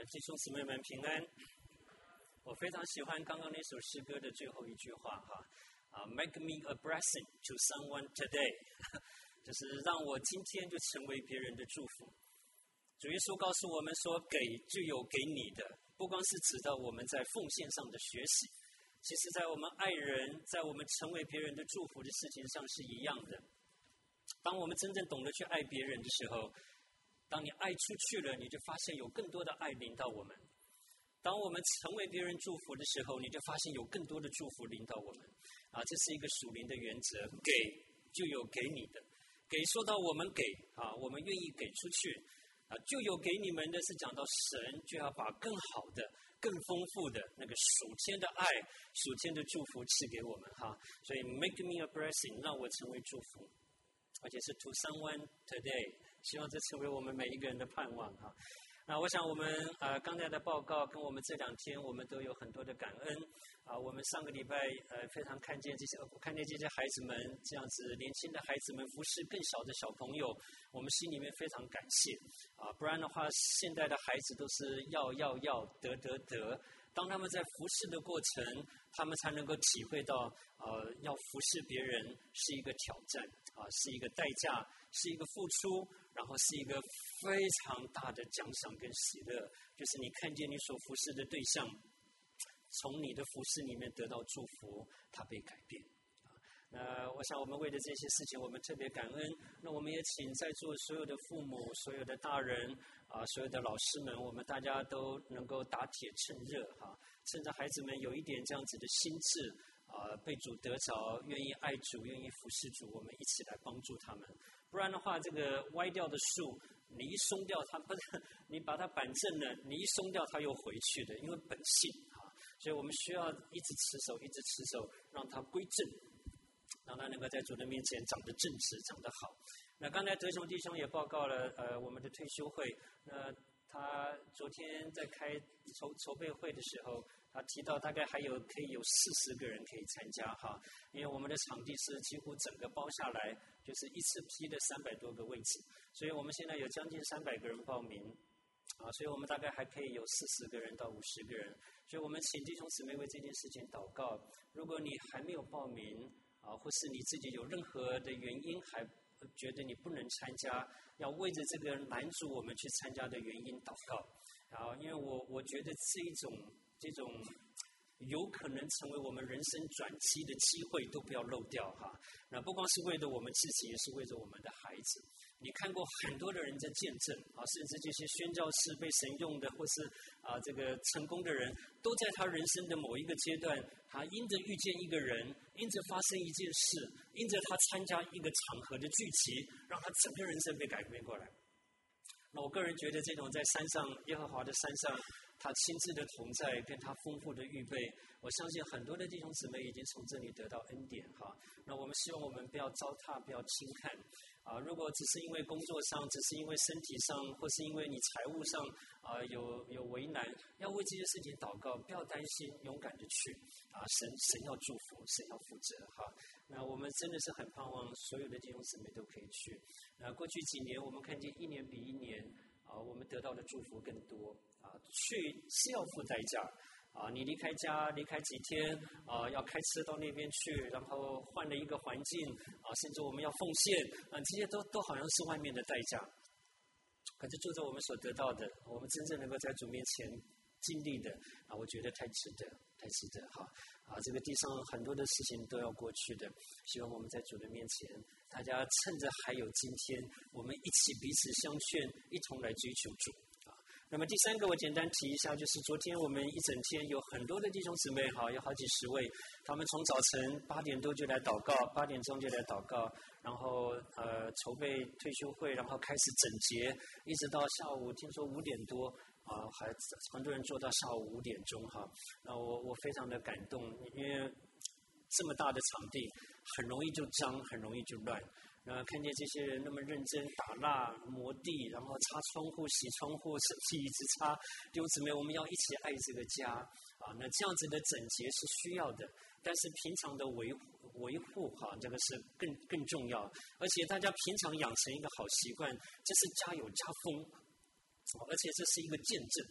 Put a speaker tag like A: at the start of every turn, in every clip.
A: 弟兄姊妹们平安。我非常喜欢刚刚那首诗歌的最后一句话，make me a blessing to someone today， 就是让我今天就成为别人的祝福。主耶稣告诉我们说，给就有给你的，不光是指到我们在奉献上的学习，其实在我们爱人，在我们成为别人的祝福的事情上是一样的。当我们真正懂得去爱别人的时候，当你爱出去了，你就发现有更多的爱临到我们。当我们成为别人祝福的时候，你就发现有更多的祝福临到我们。这是一个属灵的原则，给就有给你的。给说到我们给我们愿意给出去就有给你们的，是讲到神就要把更好的、更丰富的那个属天的爱、属天的祝福赐给我们所以 make me a blessing， 让我成为祝福，而且是 to someone today， 希望这成为我们每一个人的盼望那我想我们刚才的报告跟我们这2天我们都有很多的感恩我们上个礼拜非常看见这些孩子们这样子年轻的孩子们服侍更小的小朋友，我们心里面非常感谢不然的话现在的孩子都是要得，当他们在服侍的过程，他们才能够体会到要服侍别人是一个挑战是一个代价，是一个付出，然后是一个非常大的奖赏跟喜乐，就是你看见你所服侍的对象从你的服侍里面得到祝福，他被改变那我想我们为了这些事情我们特别感恩，那我们也请在座所有的父母、所有的大人所有的老师们，我们大家都能够打铁趁热趁着孩子们有一点这样子的心智被主得着，愿意爱主，愿意服侍主，我们一起来帮助他们。不然的话，这个歪掉的树，你一松掉它，不是你把它板正了，你一松掉它又回去的，因为本性所以我们需要一直持守，让它归正，让它能够在主的面前长得正直，长得好。那刚才德雄弟兄也报告了我们的退休会，那他昨天在开筹备会的时候，他提到大概可以有40个人可以参加因为我们的场地是几乎整个包下来，就是一次批的300多个位置，所以我们现在有将近300个人报名所以我们大概还可以有40个人到50个人，所以我们请弟兄姊妹为这件事情祷告。如果你还没有报名或是你自己有任何的原因还觉得你不能参加，要为着这个拦阻我们去参加的原因祷告因为我觉得这种有可能成为我们人生转机的机会都不要漏掉那不光是为了我们自己，也是为了我们的孩子。你看过很多的人在见证甚至这些宣教士被神用的，或是这个成功的人，都在他人生的某一个阶段，他因着遇见一个人，因着发生一件事，因着他参加一个场合的聚集，让他整个人生被改变过来。那我个人觉得这种在山上耶和华的山上他亲自的同在跟他丰富的预备，我相信很多的弟兄姊妹已经从这里得到恩典那我们希望我们不要糟蹋，不要轻看如果只是因为工作上，只是因为身体上，或是因为你财务上有为难，要为这些事情祷告，不要担心，勇敢的去神要祝福，神要负责那我们真的是很盼望所有的弟兄姊妹都可以去过去几年我们看见一年比一年我们得到的祝福更多去是要付代价你离开家离开几天要开车到那边去，然后换了一个环境甚至我们要奉献这些都好像是外面的代价。可是就着我们所得到的，我们真正能够在主面前经历的我觉得太值得这个地上很多的事情都要过去的，希望我们在主的面前，大家趁着还有今天，我们一起彼此相劝，一同来追求主那么第3个我简单提一下，就是昨天我们一整天有很多的弟兄姊妹有好几十位，他们从早晨8点多就来祷告，8点钟就来祷告，然后筹备退休会，然后开始整洁，一直到下午听说5点多还很多人做到下午5点钟那我非常的感动，因为这么大的场地很容易就脏，很容易就乱看见这些人那么认真打蜡磨地，然后擦窗户洗窗户手机一直擦，弟兄姊妹我们要一起爱这个家那这样子的整洁是需要的，但是平常的维护这个是更重要，而且大家平常养成一个好习惯，这是家有家风而且这是一个见证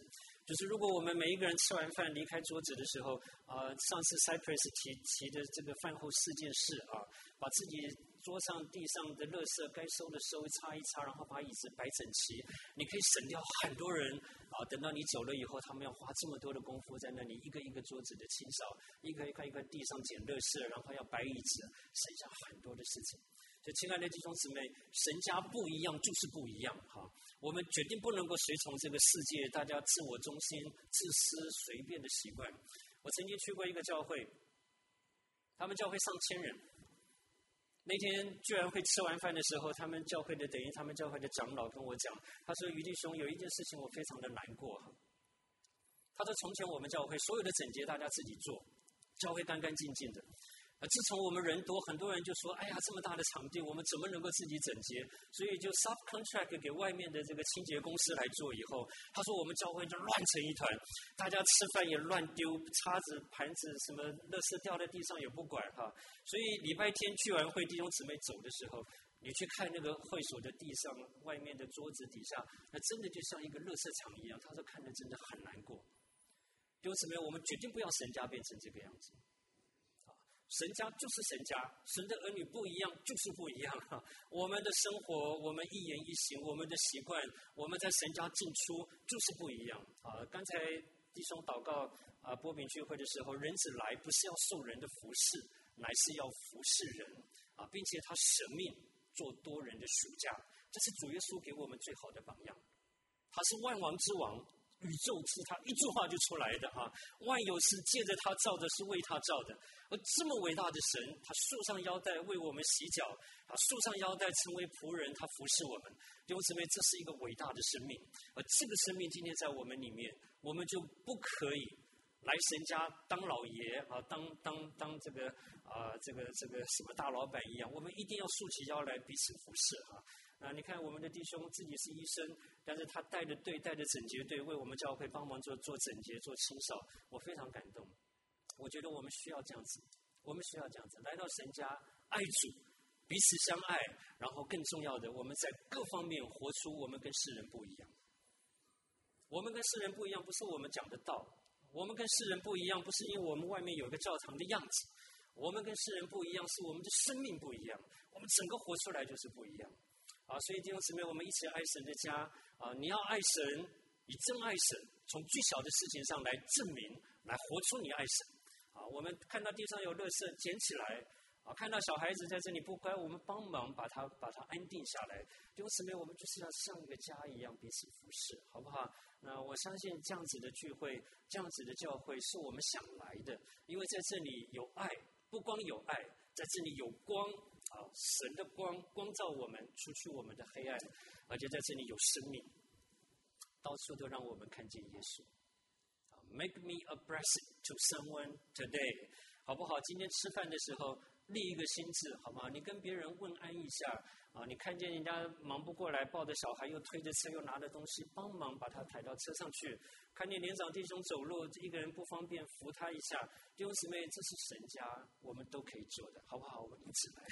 A: 就是如果我们每一个人吃完饭离开桌子的时候，上次 Cypress 提的这个饭后4件事啊，把自己桌上地上的垃圾该收的收，擦一擦，然后把椅子摆整齐，你可以省掉很多人啊。等到你走了以后，他们要花这么多的功夫在那里一个一个桌子的清扫，一块一块地上捡垃圾，然后要摆椅子，省下很多的事情。所以亲爱的弟兄姊妹，神家不一样就是不一样哈。我们决定不能够随从这个世界大家自我中心、自私、随便的习惯。我曾经去过一个教会，他们教会上千人。那天聚完会吃完饭的时候，他们教会的长老跟我讲，他说：“余弟兄，有一件事情我非常的难过。”他说：“从前我们教会所有的整洁大家自己做，教会干干净净的。自从我们人多，很多人就说：‘哎呀，这么大的场地，我们怎么能够自己整洁？’所以就 subcontract 给外面的这个清洁公司来做。以后，他说我们教会就乱成一团，大家吃饭也乱丢叉子、盘子，什么垃圾掉在地上也不管哈。所以礼拜天聚完会，弟兄姊妹走的时候，你去看那个会所的地上、外面的桌子底下，那真的就像一个垃圾场一样。他说看着真的很难过。弟兄姊妹，我们决定不要神家变成这个样子。神家就是神家，神的儿女不一样就是不一样。我们的生活，我们一言一行，我们的习惯，我们在神家进出就是不一样。刚才弟兄祷告波饼聚会的时候，人子来不是要受人的服侍，乃是要服侍人并且他舍命做多人的赎价，这是主耶稣给我们最好的榜样。他是万王之王，宇宙是他一句话就出来的万有是借着他造的，是为他造的。而这么伟大的神，他束上腰带为我们洗脚，他束上腰带成为仆人，他服侍我们。弟兄姊妹，这是一个伟大的生命。而这个生命今天在我们里面，我们就不可以来神家当老爷当这个什么大老板一样，我们一定要竖起腰来彼此服侍你看我们的弟兄自己是医生，但是他带着整洁队为我们教会帮忙做整洁、做清扫，我非常感动。我觉得我们需要这样子，来到神家爱主，彼此相爱，然后更重要的，我们在各方面活出我们跟世人不一样。我们跟世人不一样，不是我们讲的道；我们跟世人不一样，不是因为我们外面有一个教堂的样子；我们跟世人不一样，是我们的生命不一样，我们整个活出来就是不一样。所以弟兄姊妹，我们一起爱神的家你要爱神，以真爱神，从最小的事情上来证明，来活出你爱神。我们看到地上有垃圾，捡起来看到小孩子在这里不乖，我们帮忙把他安定下来。弟兄姊妹，我们就是要像一个家一样彼此服侍，好不好？那我相信这样子的聚会，这样子的教会是我们想来的，因为在这里有爱，不光有爱，在这里有光神的光照我们，除去我们的黑暗，而且在这里有生命，到处都让我们看见耶稣。Make me a blessing to someone today， 好不好？今天吃饭的时候立一个心志，好吗？你跟别人问安一下你看见人家忙不过来，抱着小孩又推着车又拿着东西，帮忙把他抬到车上去。看见年长弟兄走路一个人不方便，扶他一下。弟兄姊妹，这是神家，我们都可以做的，好不好？我们一起来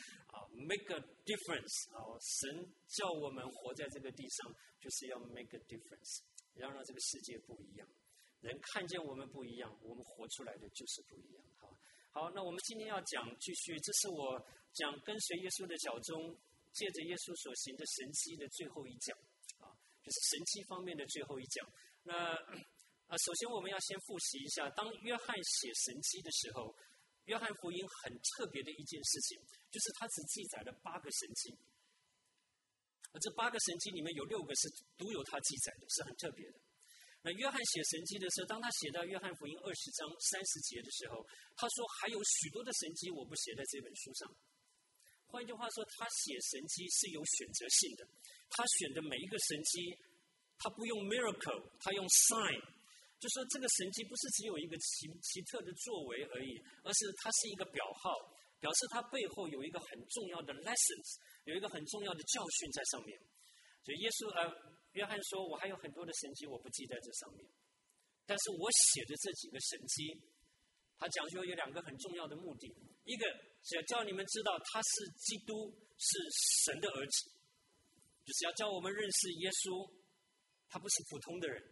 A: make a difference 神叫我们活在这个地上，就是要 make a difference， 要让这个世界不一样。人看见我们不一样，我们活出来的就是不一样。好，那我们今天要继续，这是我讲跟随耶稣的脚中，借着耶稣所行的神迹的最后一讲就是神迹方面的最后一讲。那首先我们要先复习一下，当约翰写神迹的时候，约翰福音很特别的一件事情，就是他只记载了8个神迹，而这8个神迹里面有6个是独有他记载的，是很特别的。那约翰写神迹的时候，当他写到约翰福音20章30节的时候，他说还有许多的神迹我不写在这本书上。换句话说，他写神迹是有选择性的，他选的每一个神迹，他不用 miracle， 他用 sign， 就说这个神迹不是只有一个奇特的作为而已，而是它是一个表号，表示它背后有一个很重要的 lessons， 有一个很重要的教训在上面。所以约翰说，我还有很多的神迹我不记在这上面，但是我写的这几个神迹，他讲究有2个很重要的目的。一个是要叫你们知道他是基督，是神的儿子，就是要叫我们认识耶稣，他不是普通的人，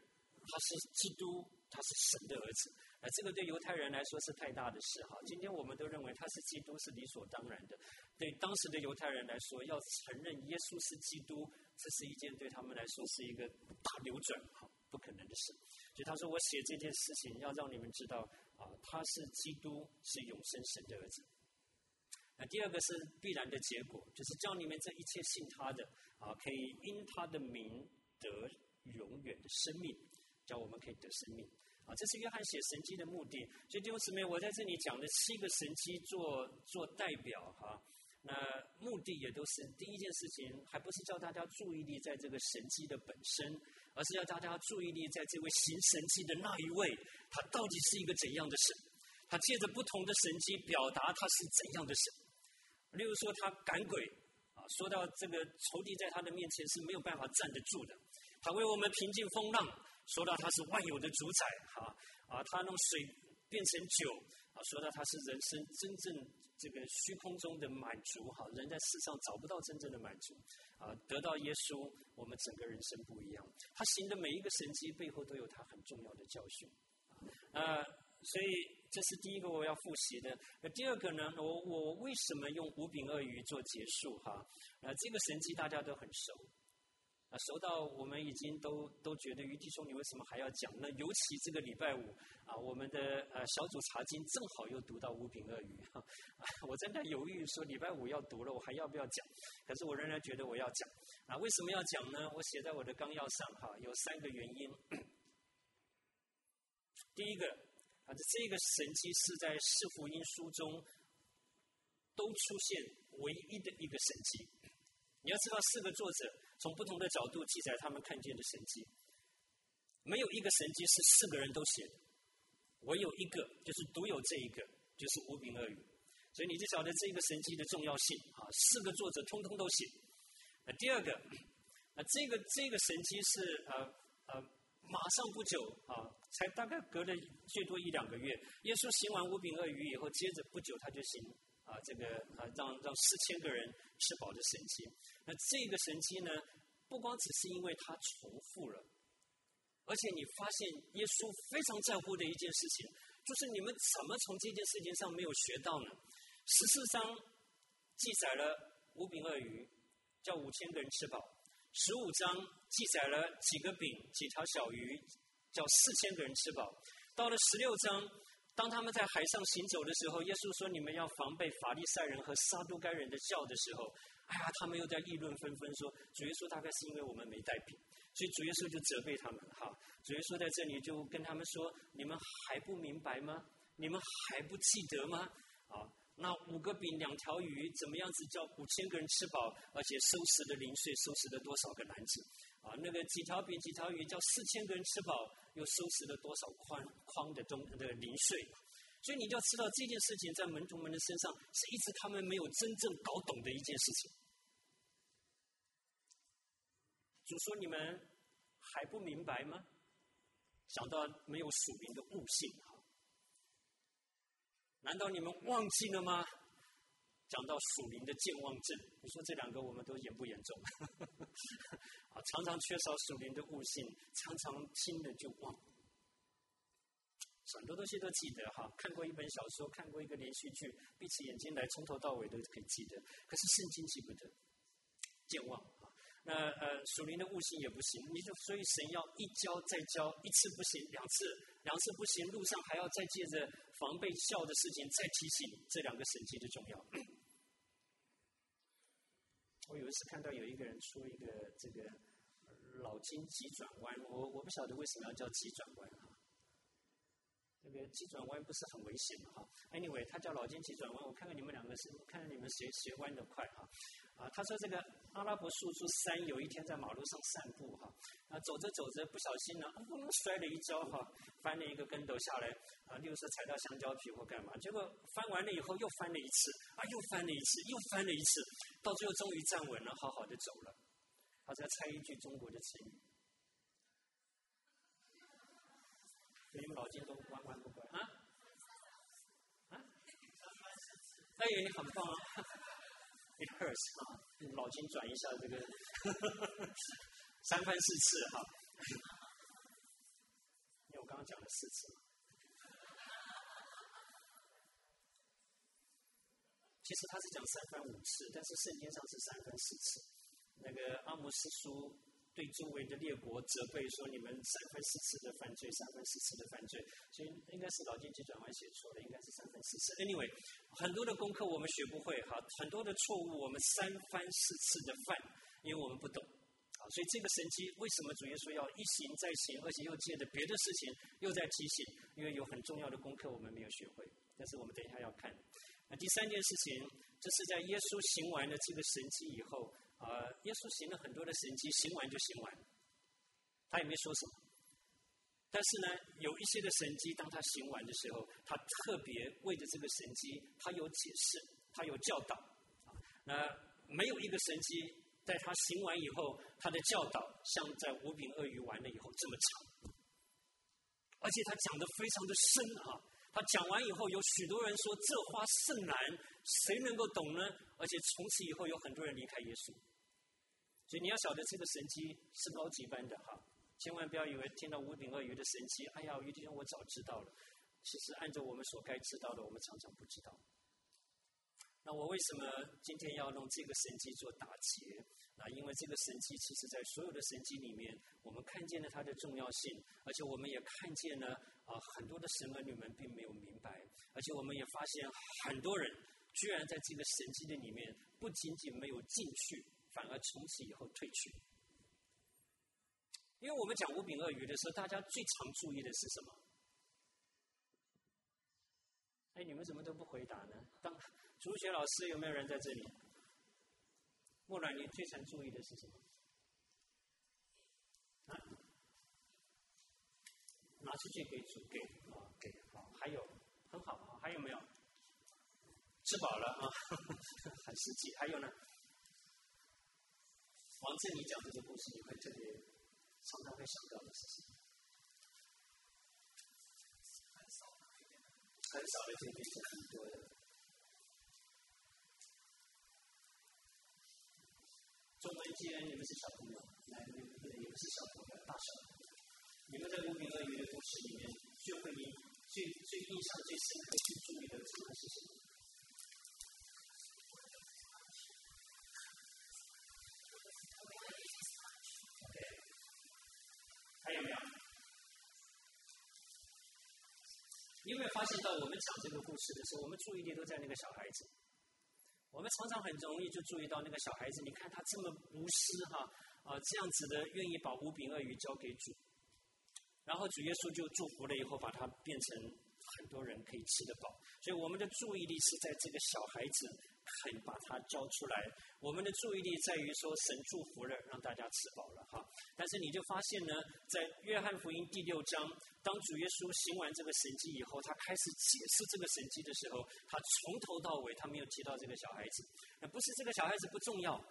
A: 他是基督，他是神的儿子。这个对犹太人来说是太大的事哈。今天我们都认为他是基督是理所当然的，对当时的犹太人来说，要承认耶稣是基督，这是一件对他们来说是一个大扭转不可能的事。所以他说我写这件事情要让你们知道他是基督，是永生神的儿子。第二个是必然的结果，就是叫你们这一切信他的可以因他的名得永远的生命，叫我们可以得生命这是约翰写神迹的目的。所以弟兄姊妹，我在这里讲的7个神迹做代表那目的也都是第一件事情，还不是叫大家注意力在这个神迹的本身，而是要大家注意力在这位行神迹的那一位，他到底是一个怎样的神，他借着不同的神迹表达他是怎样的神。例如说他赶鬼说到这个仇敌在他的面前是没有办法站得住的，他为我们平静风浪，说到他是万有的主宰他弄水变成酒说到他是人生真正这个虚空中的满足人在世上找不到真正的满足得到耶稣，我们整个人生不一样。他行的每一个神迹背后都有他很重要的教训所以这是第一个我要复习的。第二个呢，我为什么用5饼2鱼做结束这个神迹大家都很熟熟到我们已经都觉得于弟兄你为什么还要讲呢？尤其这个礼拜5我们的小组查经正好又读到5饼2鱼我真的犹豫说礼拜5要读了，我还要不要讲？可是我仍然觉得我要讲为什么要讲呢？我写在我的纲要上有3个原因。第一个这个神迹是在4福音书中都出现唯一的一个神迹。你要知道4个作者从不同的角度记载他们看见的神迹，没有一个神迹是4个人都写的，唯有一个，就是独有这一个，就是5饼2鱼。所以你就晓得这个神迹的重要性4个作者通通都写。第二个这个神迹是马上不久才大概隔了最多1-2个月，耶稣行完5饼2鱼以后，接着不久他就行这个让4000个人吃饱的神迹。那这个神迹呢，不光只是因为它重复了，而且你发现耶稣非常在乎的一件事情，就是你们怎么从这件事情上没有学到呢？14章记载了5饼2鱼，叫5000个人吃饱；15章记载了几个饼几条小鱼，叫4000个人吃饱。到了16章，当他们在海上行走的时候，耶稣说你们要防备法利赛人和撒都该人的教的时候，他们又在议论纷纷说主耶稣大概是因为我们没带饼，所以主耶稣就责备他们主耶稣在这里就跟他们说，你们还不明白吗？你们还不记得吗？那5个饼2条鱼怎么样子叫5000个人吃饱，而且收拾的零碎，收拾了多少个篮子那个几条饼几条鱼叫4000个人吃饱，又收拾了多少筐的零碎。所以你就要知道这件事情在门徒们的身上是一直他们没有真正搞懂的一件事情。主说你们还不明白吗？想到没有属灵的悟性难道你们忘记了吗？讲到属灵的健忘症，你说这2个我们都严不严重常常缺少属灵的悟性，常常听了就忘，很多东西都记得看过一本小说，看过一个连续剧，闭起眼睛来从头到尾都可以记得，可是圣经记不得，健忘那属灵的悟性也不行，所以神要一教再教，一次不行2次不行，路上还要再借着防备笑的事情再提醒这2个神迹的重要。我有一次看到有一个人说一个这个脑筋急转弯，我不晓得为什么要叫急转弯这个急转弯不是很危险吗？Anyway， 他叫脑筋急转弯，我看看你们2个是看看你们谁弯得快他说这个阿拉伯树出3有一天在马路上散步走着走着不小心呢摔了一跤翻了一个跟头下来例如说踩到香蕉皮或干嘛，结果翻完了以后又翻了一次又翻了一次又翻了一次，到最后终于站稳了，好好的走了。他在猜一句中国的成语，你们脑筋都弯不乖你很棒It hurts 脑筋转一下这个3番4次刚讲了4次。其实他是讲3番5次，但是圣经上是3番4次。那个阿摩司书对周围的列国责备说，你们3番4次的犯罪，3番4次的犯罪，所以应该是老经济转换写错了，应该是3番4次。Anyway， 很多的功课我们学不会，很多的错误我们3番4次的犯，因为我们不懂。所以这个神迹为什么主耶稣要一行再行，而且又借着别的事情又在提醒？因为有很重要的功课我们没有学会，但是我们等一下要看。第3件事情，这是在耶稣行完了这个神迹以后，耶稣行了很多的神迹，行完就行完，他也没说什么。但是呢，有一些的神迹，当他行完的时候，他特别为着这个神迹，他有解释，他有教导。那没有一个神迹在他行完以后，他的教导像在5饼2鱼完了以后这么长，而且他讲得非常的深啊。他讲完以后，有许多人说这话甚难，谁能够懂呢？而且从此以后有很多人离开耶稣。所以你要晓得这个神迹是高级班的哈，千万不要以为听到5饼2鱼的神迹，哎呀，于弟兄我早知道了。其实按照我们所该知道的，我们常常不知道。那我为什么今天要用这个神迹做打结？因为这个神迹其实在所有的神迹里面，我们看见了它的重要性，而且我们也看见了很多的神儿女们并没有明白，而且我们也发现很多人居然在这个神迹的里面不仅仅没有进去，反而从此以后退去。因为我们讲5饼2鱼的时候，大家最常注意的是什么？哎，你们怎么都不回答呢？主学老师有没有人在这里？莫兰，你最常注意的是什么？拿出去给主，给，好，还有，很好，还有没有？吃饱了啊，很实际。还有呢？王振，你讲这个故事，你会特别常常会想到的是什么？很少的经历是很多的。中文既然你们是小朋友，你们是小朋友，大小朋友，你们在5饼2鱼的故事里面，最印象最深刻、最注意的这个是什么？还有没有？你有没有发现到我们讲这个故事的时候，我们注意力都在那个小孩子？我们常常很容易就注意到那个小孩子，你看他这么无私这样子的愿意把5饼2鱼交给主，然后主耶稣就祝福了以后，把它变成很多人可以吃得饱。所以我们的注意力是在这个小孩子肯把它交出来，我们的注意力在于说神祝福了，让大家吃饱了哈。但是你就发现呢，在约翰福音第6章，当主耶稣行完这个神迹以后，他开始解释这个神迹的时候，他从头到尾他没有提到这个小孩子。那不是这个小孩子不重要，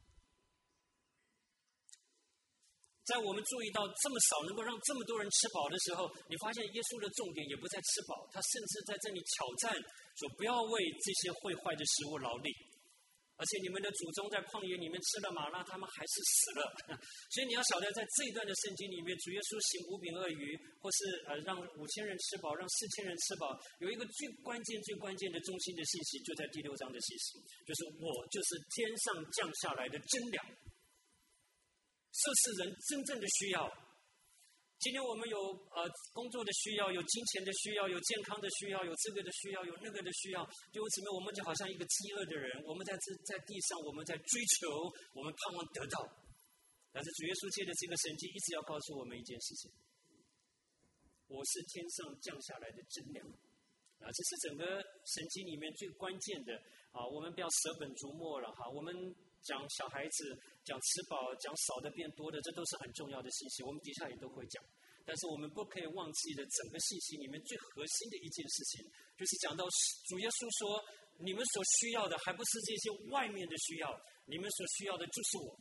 A: 在我们注意到这么少能够让这么多人吃饱的时候，你发现耶稣的重点也不在吃饱，他甚至在这里挑战说不要为这些会坏的食物劳力，而且你们的祖宗在旷野里面吃了玛纳，他们还是死了。所以你要晓得，在这一段的圣经里面，主耶稣行5饼2鱼，或是让5000人吃饱，让4000人吃饱，有一个最关键的中心的信息，就在第6章的信息，就是我就是天上降下来的真粮，这是人真正的需要。今天我们有工作的需要，有金钱的需要，有健康的需要，有这个的需要，有那个的需要。弟兄姊妹，我们就好像一个饥饿的人，我们在地上，我们在追求，我们盼望得到。但是主耶稣借着这个神迹，一直要告诉我们一件事情：我是天上降下来的真粮。这是整个神迹里面最关键的我们不要舍本逐末了哈。我们讲小孩子，讲吃饱，讲少的变多的，这都是很重要的信息，我们底下也都会讲。但是我们不可以忘记了整个信息里面最核心的一件事情，就是讲到主耶稣说，你们所需要的还不是这些外面的需要，你们所需要的就是我。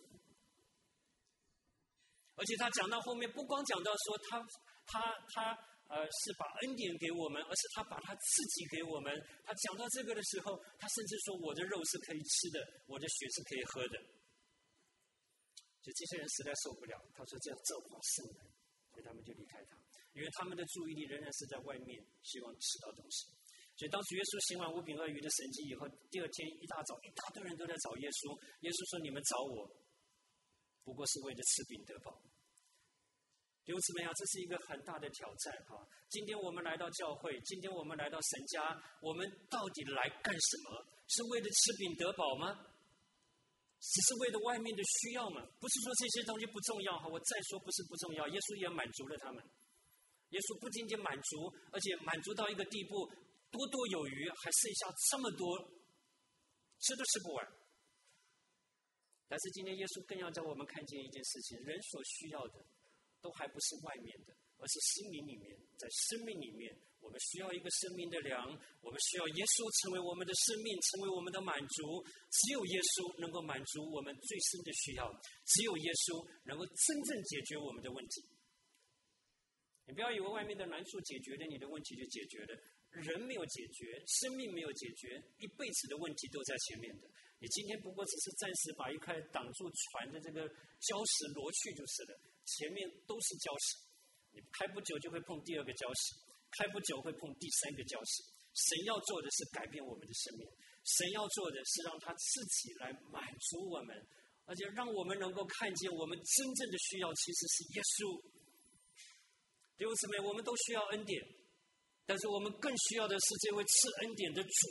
A: 而且他讲到后面，不光讲到说他是把恩典给我们，而是他把他自己给我们。他讲到这个的时候，他甚至说我的肉是可以吃的，我的血是可以喝的。就这些人实在受不了，他说这话甚难， 所以他们就离开他，因为他们的注意力仍然是在外面，希望吃到东西。所以当主耶稣行完5饼2鱼的神迹以后，第二天一大早，一大堆人都在找耶稣。耶稣说：“你们找我，不过是为了吃饼得饱。”弟兄姊妹啊，这是一个很大的挑战哈！今天我们来到教会，今天我们来到神家，我们到底来干什么？是为了吃饼得饱吗？只是为了外面的需要吗？不是说这些东西不重要哈，我再说不是不重要，耶稣也满足了他们。耶稣不仅仅满足，而且满足到一个地步，多多有余，还剩下这么多，吃都吃不完。但是今天耶稣更要叫我们看见一件事情：人所需要的，都还不是外面的，而是心灵里面，在生命里面，我们需要一个生命的粮，我们需要耶稣成为我们的生命，成为我们的满足。只有耶稣能够满足我们最深的需要，只有耶稣能够真正解决我们的问题。你不要以为外面的难处解决了，你的问题就解决了。人没有解决，生命没有解决，一辈子的问题都在前面的。你今天不过只是暂时把一块挡住船的这个礁石挪去就是了，前面都是礁石。你开不久就会碰第2个礁石，开不久会碰第3个礁石。神要做的是改变我们的生命，神要做的是让他自己来满足我们，而且让我们能够看见我们真正的需要其实是耶稣。弟兄姊妹，我们都需要恩典，但是我们更需要的是这位赐恩典的主。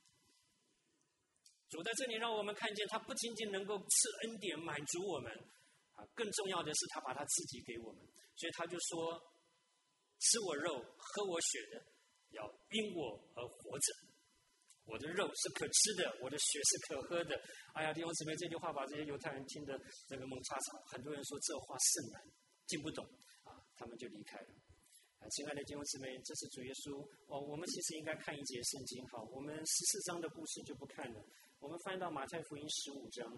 A: 主在这里让我们看见，他不仅仅能够赐恩典满足我们，更重要的是他把他自己给我们。所以他就说：“吃我肉，喝我血的，要因我而活着。我的肉是可吃的，我的血是可喝的。”哎呀，弟兄姊妹，这句话把这些犹太人听得这个蒙叉叉。很多人说这话甚难，听不懂啊，他们就离开了。亲爱的弟兄姊妹，这是主耶稣我们其实应该看一节圣经。好，我们14章的故事就不看了，我们翻到马太福音15章。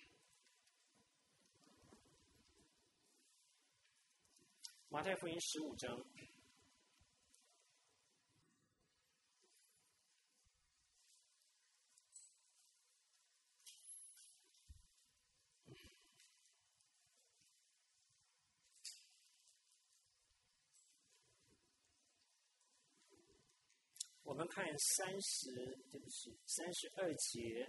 A: 马太福音15章。我们看32节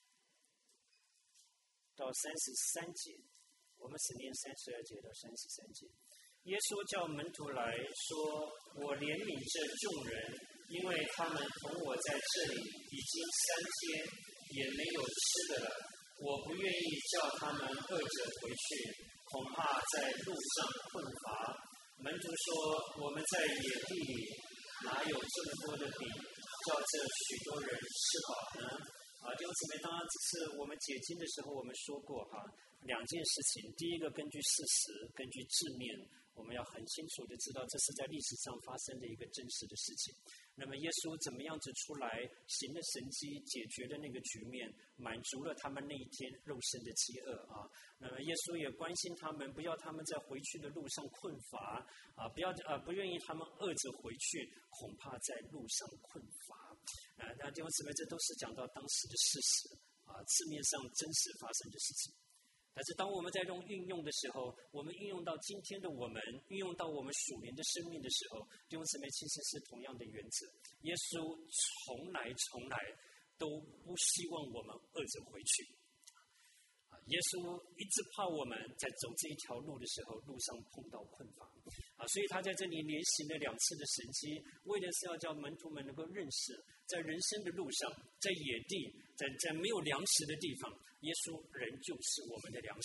A: 到33节，我们只念32节到33节。耶稣叫门徒来说：“我怜悯这众人，因为他们同我在这里已经3天，也没有吃的了。我不愿意叫他们饿着回去，恐怕在路上困乏。”门徒说：“我们在野地里哪有这么多的饼，叫这许多人吃饱呢？”弟兄姊妹，当然这是我们解经的时候我们说过2件事情。第一个，根据事实，根据字面，我们要很清楚的知道这是在历史上发生的一个真实的事情。那么耶稣怎么样子出来行了神迹，解决了那个局面，满足了他们那一天肉身的饥饿那么耶稣也关心他们，不要他们在回去的路上困乏不愿意他们饿着回去，恐怕在路上困乏那弟兄姊妹，这都是讲到当时的事实字面上真实发生的事情。但是当我们在运用的时候，我们运用到今天的我们，运用到我们属灵的生命的时候，弟兄姊妹，其实是同样的原则。耶稣从来都不希望我们饿着回去耶稣一直怕我们在走这一条路的时候，路上碰到困乏所以他在这里连行了2次的神迹，为的是要叫门徒们能够认识，在人生的路上，在野地，在没有粮食的地方，耶稣仍旧是我们的粮食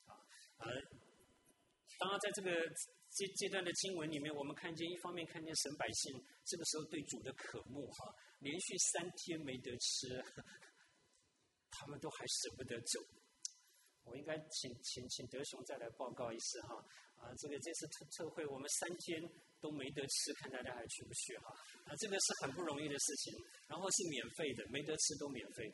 A: 当然在这段的经文里面，我们看见一方面看见神百姓这个时候对主的渴慕连续3天没得吃，他们都还舍不得走。我应该请德雄再来报告一次这次特会我们3天都没得吃，看大家还去不去这个是很不容易的事情，然后是免费的，没得吃都免费的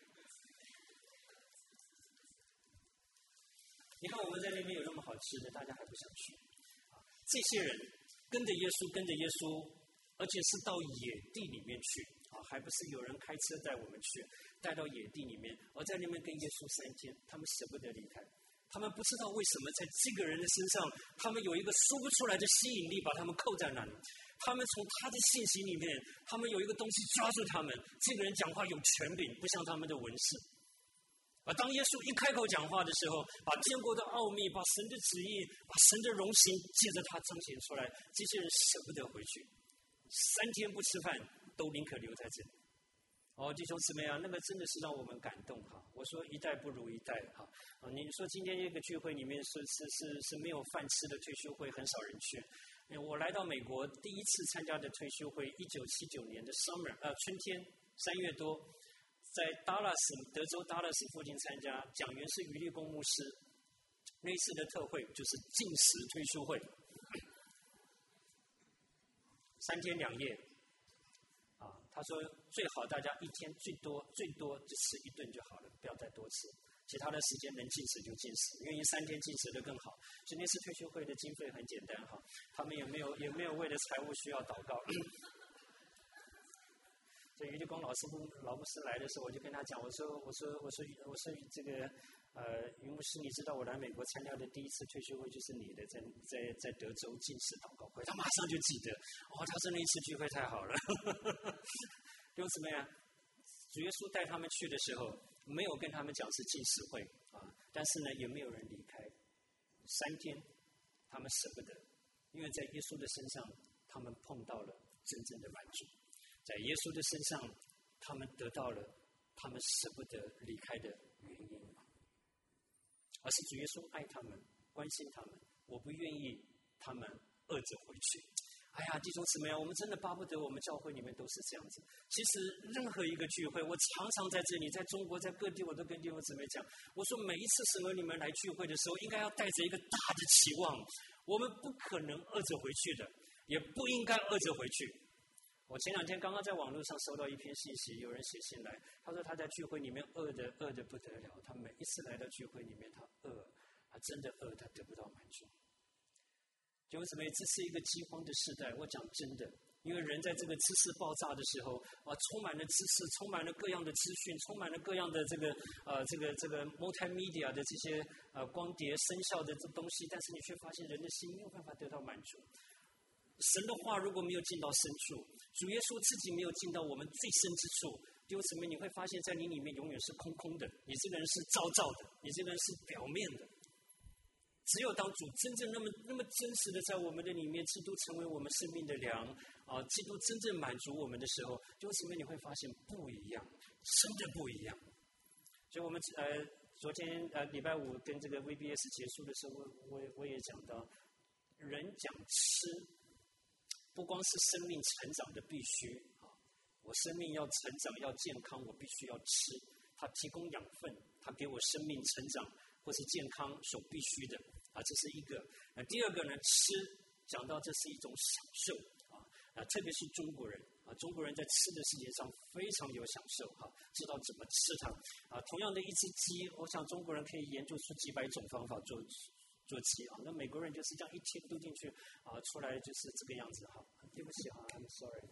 A: 你看我们在那边有那么好吃的，大家还不想去这些人跟着耶稣，而且是到野地里面去还不是有人开车带我们去，带到野地里面，而在那边跟耶稣3天，他们舍不得离开。 他们不知道为什么在这个人的身上，他们有一个说不出来的吸引力，把他们扣在那里。他们从他的信息里面，他们有一个东西抓住他们。这个人讲话有权柄，不像他们的文士。当耶稣一开口讲话的时候，把天国的奥秘、把神的旨意、把神的荣幸借着他彰显出来，这些人舍不得回去，3天不吃饭都宁可留在这里。弟兄姊妹啊，那个真的是让我们感动哈！我说一代不如一代哈！你说今天一个聚会里面是没有饭吃的退休会，很少人去。我来到美国第一次参加的退休会，1979年的 summer 春天3月多，在德州达拉斯附近参加，讲员是余立功牧师。那一次的特会就是禁食退休会，3天2夜。他说最好大家一天最多就吃1顿就好了，不要再多吃，其他的时间能禁食就禁食，愿意3天禁食的更好。所以那次退休会的经费很简单哈，他们也没有为了财务需要祷告。所以余立功老牧师来的时候，我就跟他讲，我说这个余牧师，你知道我来美国参加的第一次退休会就是你的，在德州禁食祷告会，他马上就记得。他说那一次聚会太好了。弟兄姊妹啊，主耶稣带他们去的时候，没有跟他们讲是禁食会但是呢，也没有人离开。3天，他们舍不得，因为在耶稣的身上，他们碰到了真正的满足。在耶稣的身上，他们得到了他们舍不得离开的原因，而是主耶稣爱他们，关心他们。我不愿意他们饿着回去。弟兄姊妹啊，我们真的巴不得我们教会里面都是这样子。其实任何一个聚会，我常常在这里，在中国，在各地，我都跟弟兄姊妹讲，我说每一次神儿你们来聚会的时候，应该要带着一个大的期望，我们不可能饿着回去的，也不应该饿着回去。我前2天刚刚在网络上收到一篇信息，有人写信来，他说他在聚会里面饿得不得了，他每一次来到聚会里面，他真的饿，他得不到满足。弟兄姊妹，这是一个饥荒的时代，我讲真的，因为人在这个知识爆炸的时候充满了知识，充满了各样的资讯，充满了各样的这个 multimedia 的这些光碟声效的这东西，但是你却发现人的心没有办法得到满足。神的话如果没有进到深处，主耶稣自己没有进到我们最深之处，弟兄姊妹，你会发现在你里面永远是空空的，你这个人是造的，你这个人是表面的。只有当主真正那么真实的在我们的里面，基督成为我们生命的粮基督真正满足我们的时候，弟兄姊妹，你会发现不一样，真的不一样。所以我们昨天礼拜5跟这个 VBS 结束的时候，我也讲到，人讲吃不光是生命成长的必须我生命要成长要健康，我必须要吃，它提供养分，它给我生命成长或是健康所必须的这是一个。第二个呢，吃讲到这是一种享受特别是中国人中国人在吃的事情上非常有享受知道怎么吃它同样的一只鸡，我想中国人可以研究出几百种方法做鸡那美国人就是这样一切丢进去出来就是这个样子对不起I'm sorry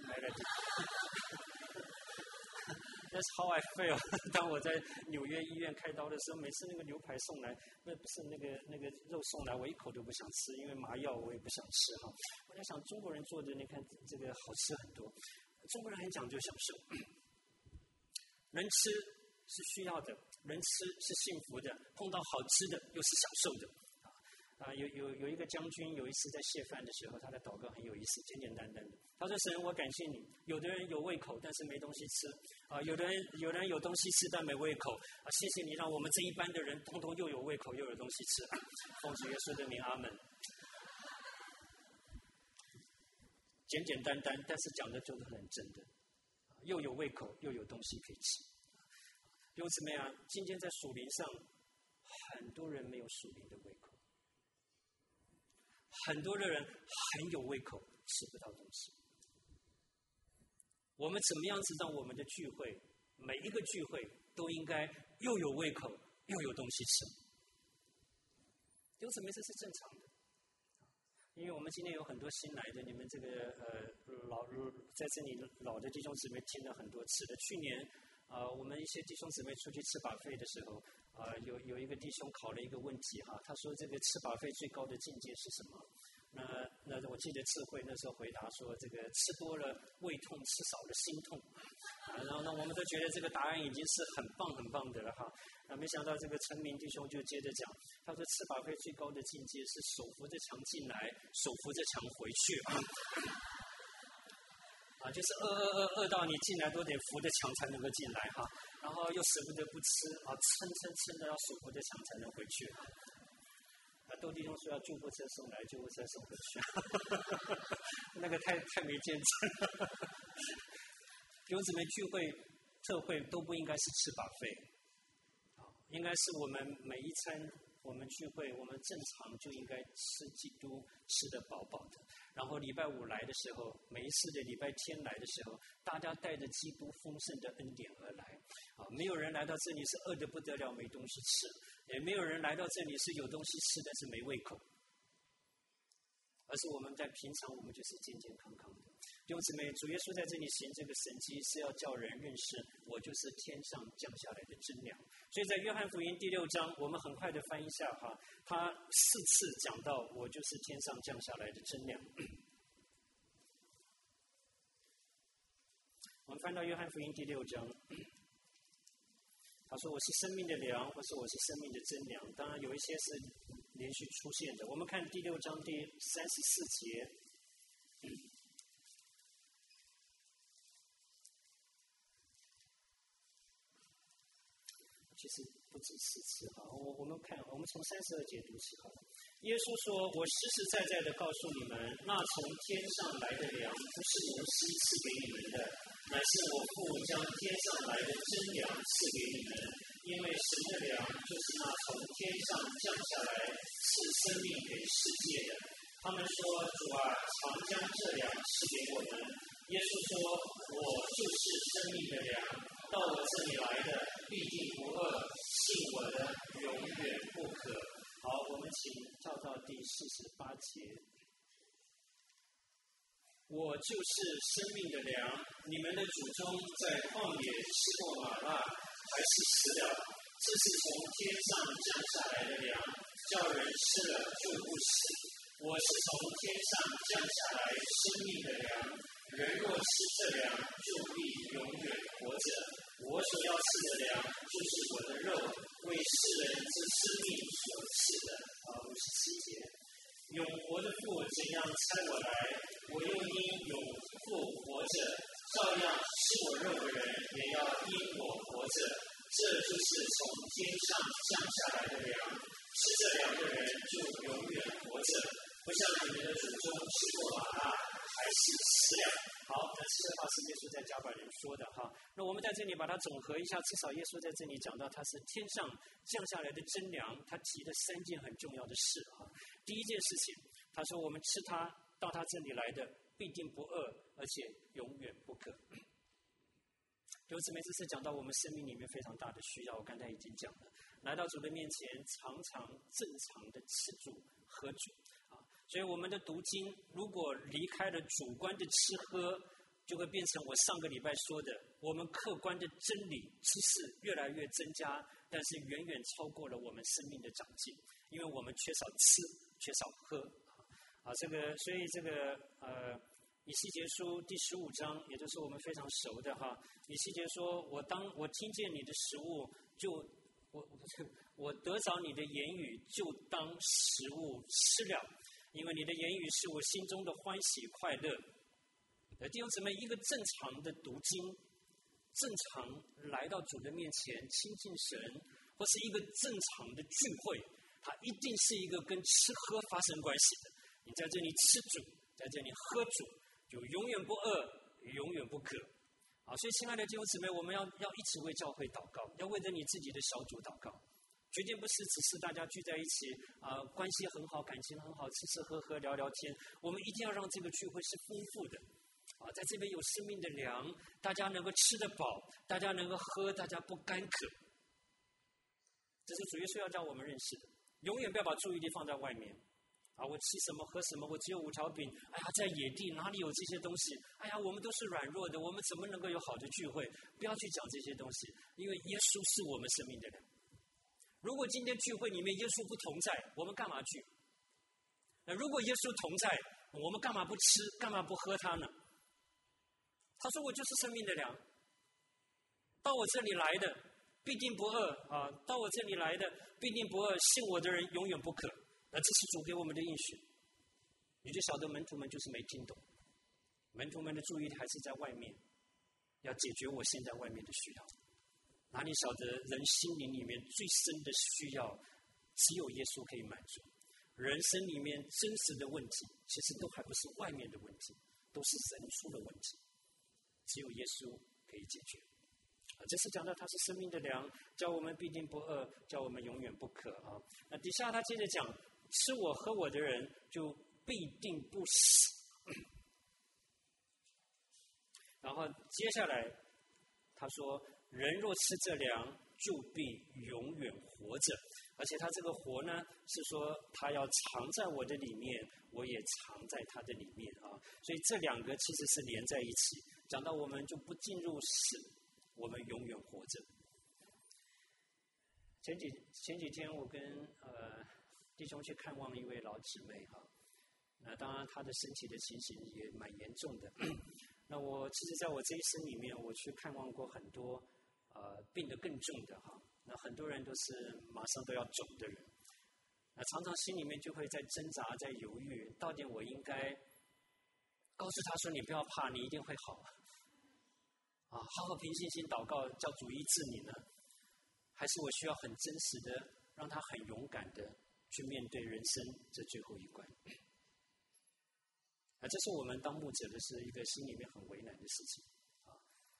A: That's how I feel 当我在纽约医院开刀的时候，每次那个牛排送来，不是那个肉送来，我一口都不想吃，因为麻药我也不想吃我在想中国人做的你看这个好吃很多，中国人很讲究享受，人吃是需要的，人吃是幸福的，碰到好吃的又是享受的有一个将军有一次在谢饭的时候，他的祷告很有意思，简简单单的。他说：“神，我感谢你。有的人有胃口，但是没东西吃有的人有东西吃，但没胃口谢谢你，让我们这一般的人通通又有胃口又有东西吃。奉主耶稣的名，阿们。”简简单单，但是讲的就是很真的，又有胃口又有东西可以吃。弟兄姊妹今天在属灵上，很多人没有属灵的胃口。很多的人很有胃口，吃不到东西。我们怎么样子让我们的聚会，每一个聚会都应该又有胃口又有东西吃？弟兄姊妹，这是正常的。因为我们今天有很多新来的，你们这个在这里老的弟兄姊妹听了很多次的。去年我们一些弟兄姊妹出去吃buffet的时候有一个弟兄考了一个问题哈，他说这个吃饱费最高的境界是什么？那我记得智慧那时候回答说，这个吃多了胃痛，吃少了心痛。然后呢，我们都觉得这个答案已经是很棒很棒的了哈。没想到这个陈明弟兄就接着讲，他说吃饱费最高的境界是手扶着墙进来，手扶着墙回去就是饿到你进来都得扶着墙才能够进来哈，然后又舍不得不吃撑的要手扶着墙才能回去。窦弟兄说要救护车送来，救护车送回去，那个太没坚持了。弟兄姊妹聚会、特会都不应该是吃饱费，应该是我们每一餐我们聚会，我们正常就应该吃基督，吃得饱饱的。然后礼拜五来的时候，每一次的礼拜天来的时候，大家带着基督丰盛的恩典而来。没有人来到这里是饿得不得了没东西吃，也没有人来到这里是有东西吃但是没胃口，而是我们在平常我们就是健健康康的。弟兄姊妹，主耶稣在这里行这个神迹是要叫人认识我就是天上降下来的真粮。所以在约翰福音第6章，我们很快的翻一下哈，他4次讲到我就是天上降下来的真粮。我们翻到约翰福音第6章，他说我是生命的粮，或是我是生命的真粮，当然有一些是连续出现的。我们看第6章第34节，其实不止4次哈，我们从32节读起好了。耶稣说：“我实实在在的告诉你们，那从天上来的粮不是摩西赐给你们的，乃是我父将天上来的真粮赐给你们。因为神的粮就是那从天上降下来赐生命给世界的。”他们说：“主啊，常将这粮赐给我们。”耶稣说：“我就是生命的粮，到我这里来的必定不饿，信我的永远不渴。”好，我们请跳到第48节。我就是生命的粮，你们的祖宗在旷野吃过玛纳，还是死了。这是从天上降下来的粮，叫人吃了就不死。我是从天上降下来生命的粮，人若吃这粮，就必永远活着。我所要吃的粮，就是我的肉，为世人之生命所赐的。57节，永活的父怎样差我来，我又因永父活着，照样吃我肉的人也要因我活着。这就是从天上降下来的粮，吃这粮的人就永远活着，不像你们的祖宗吃过玛纳，还是死了。好，这话是耶稣在加百列说的哈。那我们在这里把它总合一下，至少耶稣在这里讲到他是天上降下来的真粮，他提了3件很重要的事哈。第一件事情，他说我们吃它到他这里来的必定不饿，而且永远不渴。弟兄姊妹，这是讲到我们生命里面非常大的需要，我刚才已经讲了，来到主的面前，常常正常的吃主喝主啊。所以我们的读经如果离开了主观的吃喝，就会变成我上个礼拜说的，我们客观的真理知识越来越增加，但是远远超过了我们生命的长进，因为我们缺少吃，缺少喝所以这个以西结书第15章，也就是我们非常熟的哈。以西结说：“我听见你的食物，我得着你的言语，就当食物吃了，因为你的言语是我心中的欢喜快乐。”弟兄姊妹，一个正常的读经，正常来到主的面前亲近神，或是一个正常的聚会，它一定是一个跟吃喝发生关系的。你在这里吃主，在这里喝主，就永远不饿，永远不渴。所以亲爱的弟兄姊妹，我们要一起为教会祷告，要为着你自己的小组祷告，绝对不是只是大家聚在一起关系很好，感情很好，吃吃喝喝聊聊天。我们一定要让这个聚会是丰富的在这边有生命的粮，大家能够吃得饱，大家能够喝，大家不干渴。这是主耶稣要叫我们认识的，永远不要把注意力放在外面我吃什么喝什么，我只有5条饼，在野地哪里有这些东西？我们都是软弱的，我们怎么能够有好的聚会？不要去讲这些东西，因为耶稣是我们生命的粮。 如果今天聚会里面耶稣不同在，我们干嘛聚？那如果耶稣同在，我们干嘛不吃，干嘛不喝它呢？他说我就是生命的粮，到我这里来的必定不饿啊！到我这里来的必定不饿，信我的人永远不渴。这是主给我们的应许。你就晓得门徒们就是没听懂，门徒们的注意力还是在外面，要解决我现在外面的需要。哪里晓得人心灵里面最深的需要，只有耶稣可以满足。人生里面真实的问题，其实都还不是外面的问题，都是人出的问题，只有耶稣可以解决。这是讲到他是生命的粮，叫我们必定不饿，叫我们永远不渴啊。那底下他接着讲，吃我喝我的人就必定不死。然后接下来他说，人若吃这粮，就必永远活着。而且他这个活呢，是说他要藏在我的里面，我也藏在他的里面啊。所以这两个其实是连在一起，讲到我们就不进入死，我们永远活着。前几天我跟弟兄去看望一位老姊妹哈，那当然她的身体的情形也蛮严重的。那我其实在我这一生里面，我去看望过很多病得更重的哈。那很多人都是马上都要走的人，那常常心里面就会在挣扎，在犹豫，到底我应该告诉他说你不要怕，你一定会好啊，好好凭信心祷告，叫主医治你呢？还是我需要很真实的，让他很勇敢的去面对人生这最后一关？这是我们当牧者的是一个心里面很为难的事情啊。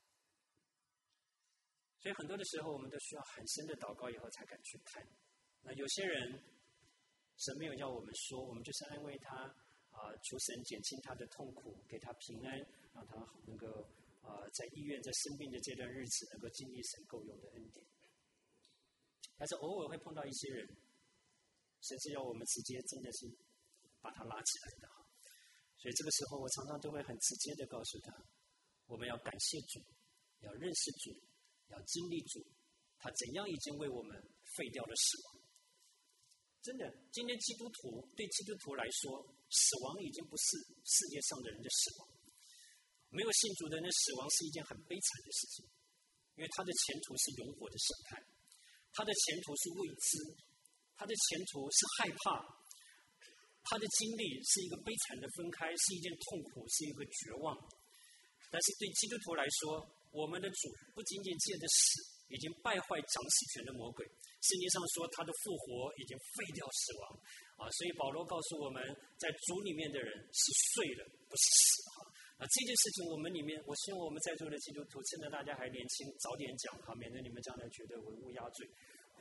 A: 所以很多的时候，我们都需要很深的祷告以后才敢去看。那有些人，神没有要我们说，我们就是安慰他求神减轻他的痛苦，给他平安，让他能够在医院在生病的这段日子能够经历神够用的恩典。但是偶尔会碰到一些人，甚至要我们直接真的是把他拉起来的。所以这个时候我常常都会很直接的告诉他，我们要感谢主，要认识主，要经历主，他怎样已经为我们废掉了死亡。真的，今天对基督徒来说，死亡已经不是世界上的人的死亡。没有信主的人的死亡是一件很悲惨的事情，因为他的前途是永火的审判，他的前途是未知，他的前途是害怕，他的经历是一个悲惨的分开，是一件痛苦，是一个绝望。但是对基督徒来说，我们的主不仅仅借着死已经败坏掌死权的魔鬼，圣经上说他的复活已经废掉死亡所以保罗告诉我们，在主里面的人是睡了，不是死这件事情我们里面，我希望我们在座的基督徒趁着大家还年轻早点讲免得你们将来觉得为乌鸦嘴。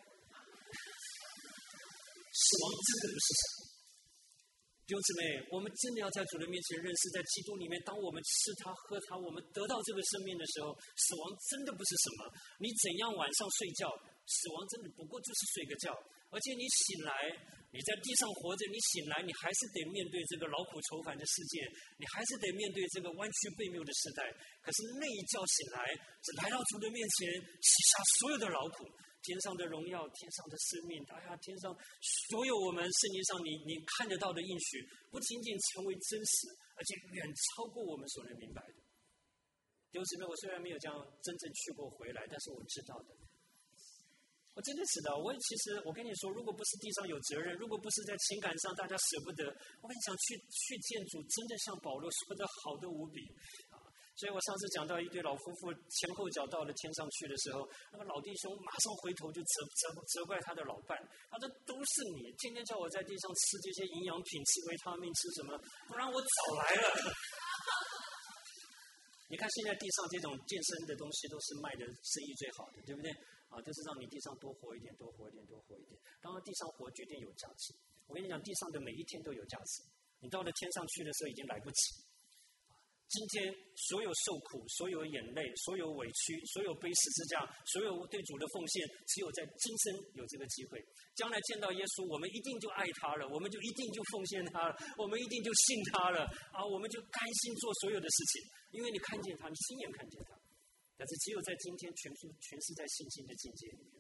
A: 死亡真的不是什么，弟兄姊妹，我们真的要在主的面前认识，在基督里面，当我们吃它喝它，我们得到这个生命的时候，死亡真的不是什么。你怎样晚上睡觉，死亡真的不过就是睡个觉，而且你醒来，你在地上活着，你醒来，你还是得面对这个劳苦愁烦的世界，你还是得面对这个弯曲悖谬的时代。可是那一觉醒来，是来到主的面前，洗下所有的劳苦，天上的荣耀，天上的生命，天上所有我们圣经上你看得到的应许，不仅仅成为真实，而且远超过我们所能明白的。弟兄姊妹，我虽然没有这样真正去过回来，但是我知道的。我真的知道，其实我跟你说，如果不是地上有责任，如果不是在情感上大家舍不得，我跟你讲，去见主，真的像保罗说的好的无比所以我上次讲到一对老夫妇前后脚到了天上去的时候，那个老弟兄马上回头就责怪他的老伴，他说都是你天天叫我在地上吃这些营养品，吃维他命，吃什么，不然我早来了。你看现在地上这种健身的东西都是卖的生意最好的，对不对都是让你地上多活一点，多活一点，多活一点。当然地上活绝对有价值，我跟你讲，地上的每一天都有价值，你到了天上去的时候已经来不及。今天所有受苦，所有眼泪，所有委屈，所有背十字架，所有对主的奉献，只有在今生有这个机会。将来见到耶稣，我们一定就爱他了，我们就一定就奉献他了，我们一定就信他了我们就甘心做所有的事情，因为你看见他，你亲眼看见他。但是只有在今天全是在信心的境界里面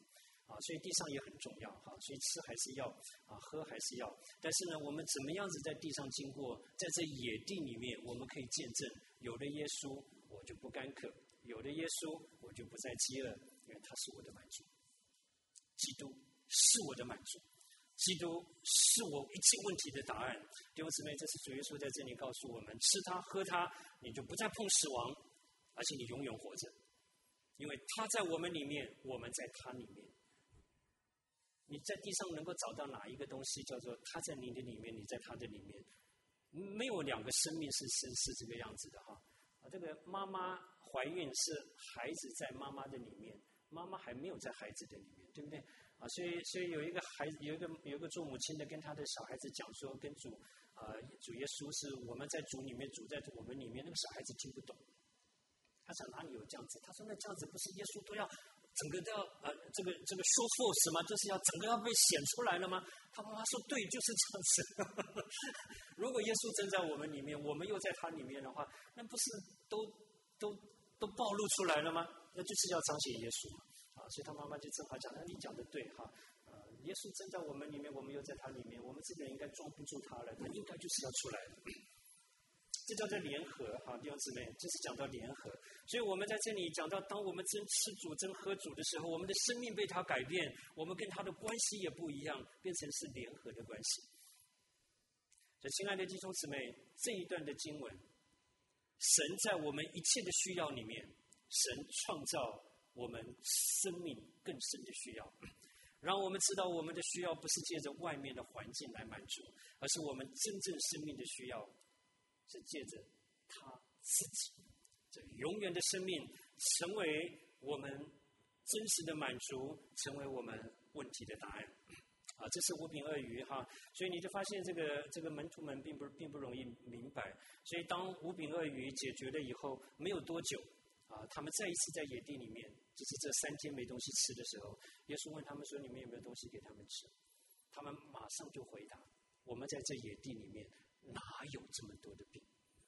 A: 所以地上也很重要所以吃还是要喝还是要。但是呢，我们怎么样子在地上经过，在这野地里面，我们可以见证，有了耶稣我就不干渴，有了耶稣我就不再饥饿，因为他是我的满足。基督是我的满足，基督是我一切问题的答案。弟兄姊妹，这是主耶稣在这里告诉我们，吃它喝它，你就不再碰死亡，而且你永远活着，因为他在我们里面，我们在他里面。你在地上能够找到哪一个东西叫做他在你的里面，你在他的里面？没有两个生命是这个样子的这个妈妈怀孕是孩子在妈妈的里面，妈妈还没有在孩子的里面，对不对所以有一个孩子，有一个做母亲的跟他的小孩子讲说，跟主耶稣是我们在主里面，主在我们里面。那个小孩子听不懂，他讲哪里有这样子？他说那这样子不是耶稣都要整个都要这个说force吗？就是要整个要被显出来了吗？他妈妈说对，就是这样子。如果耶稣真在我们里面，我们又在他里面的话，那不是都暴露出来了吗？那就是要彰显耶稣所以他妈妈就正好讲，你讲的对耶稣真在我们里面，我们又在他里面，我们这个人应该装不住他了，他应该就是要出来的。这叫做联合弟兄姊妹，这是讲到联合。所以我们在这里讲到，当我们真吃主真喝主的时候，我们的生命被他改变，我们跟他的关系也不一样，变成是联合的关系。所以亲爱的弟兄姊妹，这一段的经文，神在我们一切的需要里面，神创造我们生命更深的需要，让我们知道我们的需要不是借着外面的环境来满足，而是我们真正生命的需要是借着他自己。这永远的生命成为我们真实的满足，成为我们问题的答案这是五饼二鱼所以你就发现这个门徒们并不容易明白。所以当五饼二鱼解决了以后，没有多久他们再一次在野地里面，就是这3天没东西吃的时候，耶稣问他们说，你们有没有东西给他们吃？他们马上就回答，我们在这野地里面哪有这么多的饼？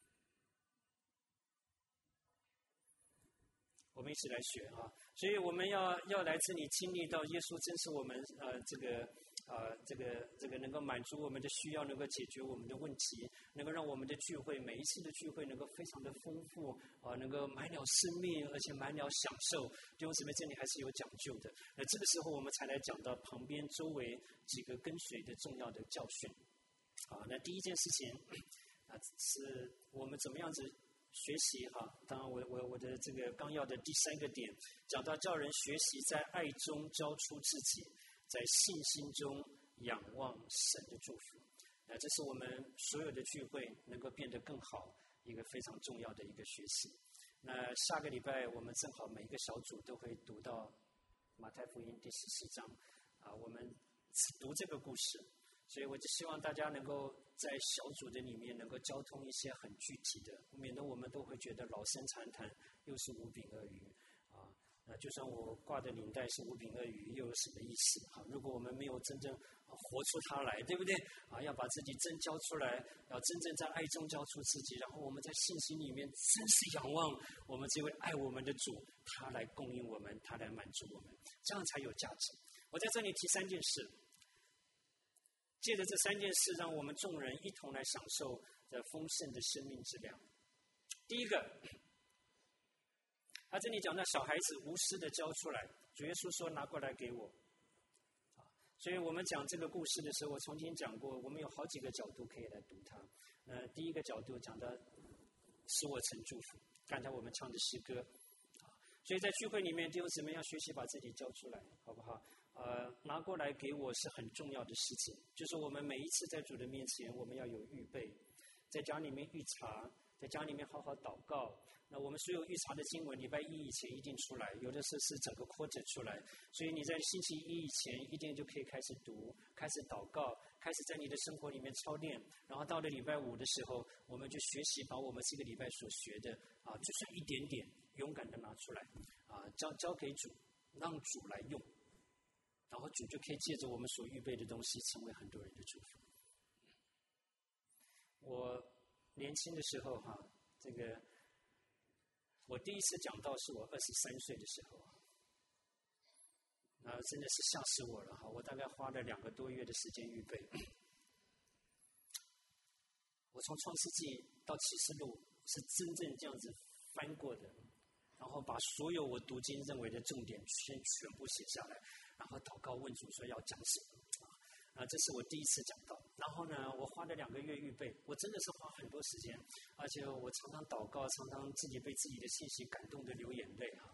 A: 我们一起来学所以我们要来这里经历到耶稣真是我们这个能够满足我们的需要，能够解决我们的问题，能够让我们的聚会每一次的聚会能够非常的丰富能够满了生命，而且满了享受。弟兄姊妹，这里还是有讲究的。那这个时候我们才来讲到旁边周围几个跟随的重要的教训那第一件事情是我们怎么样子学习当然我的这个纲要的第3个点讲到叫人学习在爱中交出自己，在信心中仰望神的祝福这是我们所有的聚会能够变得更好一个非常重要的一个学习。那下个礼拜我们正好每一个小组都会读到马太福音第14章我们读这个故事，所以我就希望大家能够在小组的里面能够交通一些很具体的，免得我们都会觉得老生常谈，又是五饼二鱼就算我挂的领带是五饼二鱼，又有什么意思如果我们没有真正活出它来，对不对要把自己真交出来，要真正在爱中交出自己，然后我们在信心里面真是仰望我们这位爱我们的主，他来供应我们，他来满足我们，这样才有价值。我在这里提3件事，借着这3件事，让我们众人一同来享受这丰盛的生命质量。第一个，他这里讲到小孩子无私的交出来，主耶稣说拿过来给我所以我们讲这个故事的时候，我曾经讲过，我们有好几个角度可以来读它第一个角度讲到使我成祝福，刚才我们唱的诗歌所以在聚会里面弟兄姊妹要学习把自己交出来，好不好拿过来给我是很重要的事情，就是我们每一次在主的面前我们要有预备，在家里面预查，在家里面好好祷告。那我们所有预查的经文礼拜1以前一定出来，有的是整个 quarter 出来，所以你在星期1以前一定就可以开始读，开始祷告，开始在你的生活里面操练，然后到了礼拜5的时候，我们就学习把我们这个礼拜所学的就算一点点勇敢的拿出来交给主，让主来用，然后主就可以借着我们所预备的东西成为很多人的祝福。我年轻的时候这个我第一次讲道是我23岁的时候真的是吓死我了哈！我大概花了2个多月的时间预备。我从创世纪到启示录是真正这样子翻过的，然后把所有我读经认为的重点全部写下来，然后祷告问主说要讲什么。这是我第一次讲到。然后呢，我花了2个月预备，我真的是花很多时间，而且我常常祷告，常常自己被自己的信息感动的流眼泪哈。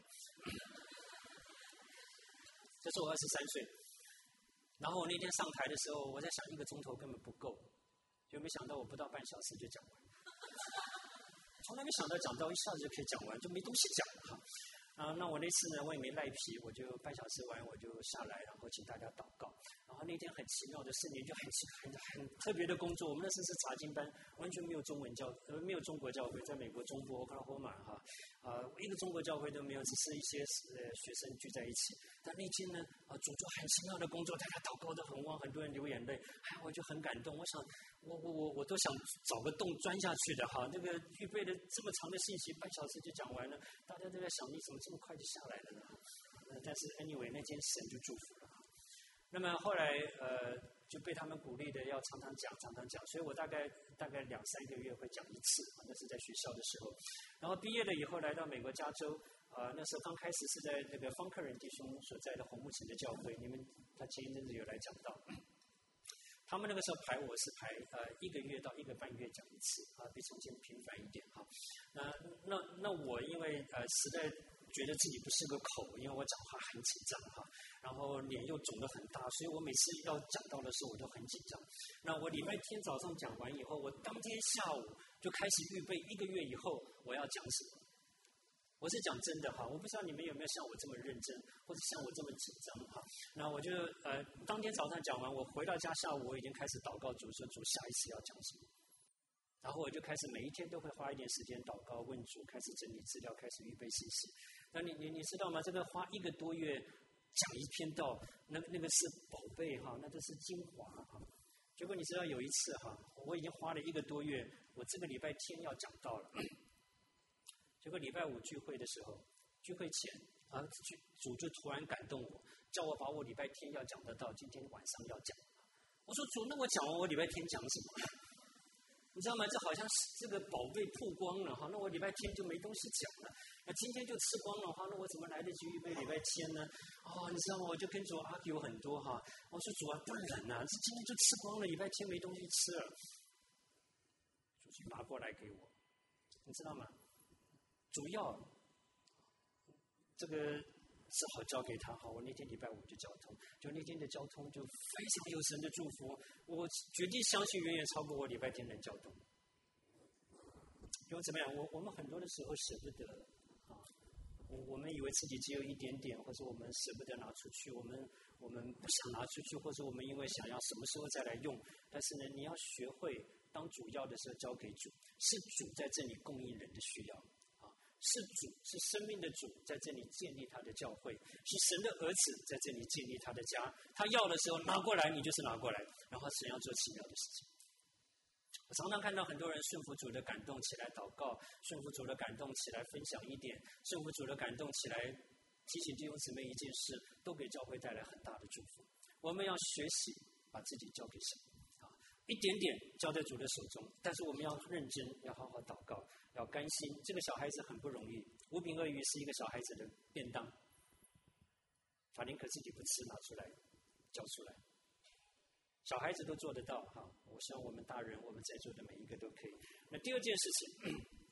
A: 这是我23岁，然后我那天上台的时候，我在想1个钟头根本不够，就没想到我不到半小时就讲完，从来没想到讲到一下子就可以讲完，就没东西讲哈。那我那次呢，我也没赖皮，我就半小时完我就下来，然后请大家祷告。然后那天很奇妙的圣灵就很特别的工作。我们那时是查经班，完全没有没有中国教会，在美国中部Oklahoma哈，1个中国教会都没有，只是一些学生聚在一起。但那天呢，主做很奇妙的工作，大家祷告得很旺，很多人流眼泪，我就很感动。我想，我都想找个洞钻下去的哈。那个预备的这么长的信息，半小时就讲完了，大家都在想你怎么这么快就下来了呢？但是 anyway 那天神就祝福了。那么后来就被他们鼓励的要常常讲，所以我大概2-3个月会讲1次，那是在学校的时候。然后毕业了以后来到美国加州，那时候刚开始是在那个方克仁弟兄所在的红木城的教会，他前一阵子有来讲到。他们那个时候排我是排1个月到1个半月讲1次比从前频繁一点哈。那我因为实在觉得自己不是个口，因为我讲话很紧张哈，然后脸又肿得很大，所以我每次要讲到的时候我都很紧张。那我礼拜天早上讲完以后，我当天下午就开始预备1个月以后我要讲什么。我是讲真的哈，我不知道你们有没有像我这么认真，或者像我这么紧张哈。那我就当天早上讲完，我回到家下午我已经开始祷告主，说主下一次要讲什么。然后我就开始每一天都会花一点时间祷告问主，开始整理资料，开始预备信息。那你知道吗？这个花1个多月讲一篇道，那个是宝贝哈，那都是精华哈。结果你知道有一次哈，我已经花了1个多月，我这个礼拜天要讲道了。结果礼拜5聚会的时候，聚会前主就突然感动我，叫我把我礼拜天要讲的道今天晚上要讲。我说主，那我讲完我礼拜天讲什么？你知道吗？这好像是这个宝贝曝光了哈，那我礼拜天就没东西讲了。那今天就吃光了哈，那我怎么来得及预备礼拜天呢？你知道吗？我就跟主argue很多哈。我说主啊，不然啊，今天就吃光了，礼拜天没东西吃了。主就拿过来给我，你知道吗？主要这个只好交给他。好，我那天礼拜5就交通，就那天的交通就非常有神的祝福，我决定相信远远超过我礼拜天能交通。因为怎么样，我们很多的时候舍不得我们以为自己只有一点点，或者我们舍不得拿出去，我们不想拿出去，或者我们因为想要什么时候再来用。但是呢，你要学会当主要的时候交给主，是主在这里供应人的需要。是主，是生命的主，在这里建立他的教会，是神的儿子在这里建立他的家。他要的时候拿过来，你就是拿过来，然后神要做奇妙的事情。我常常看到很多人顺服主的感动起来祷告，顺服主的感动起来分享一点，顺服主的感动起来提醒弟兄姊妹一件事，都给教会带来很大的祝福。我们要学习把自己交给神一点点交在主的手中，但是我们要认真，要好好祷告，要甘心。这个小孩子很不容易，5饼2鱼是一个小孩子的便当，法林可自己不吃，拿出来交出来。小孩子都做得到哈，我希望我们大人，我们在座的每一个都可以。那第二件事情，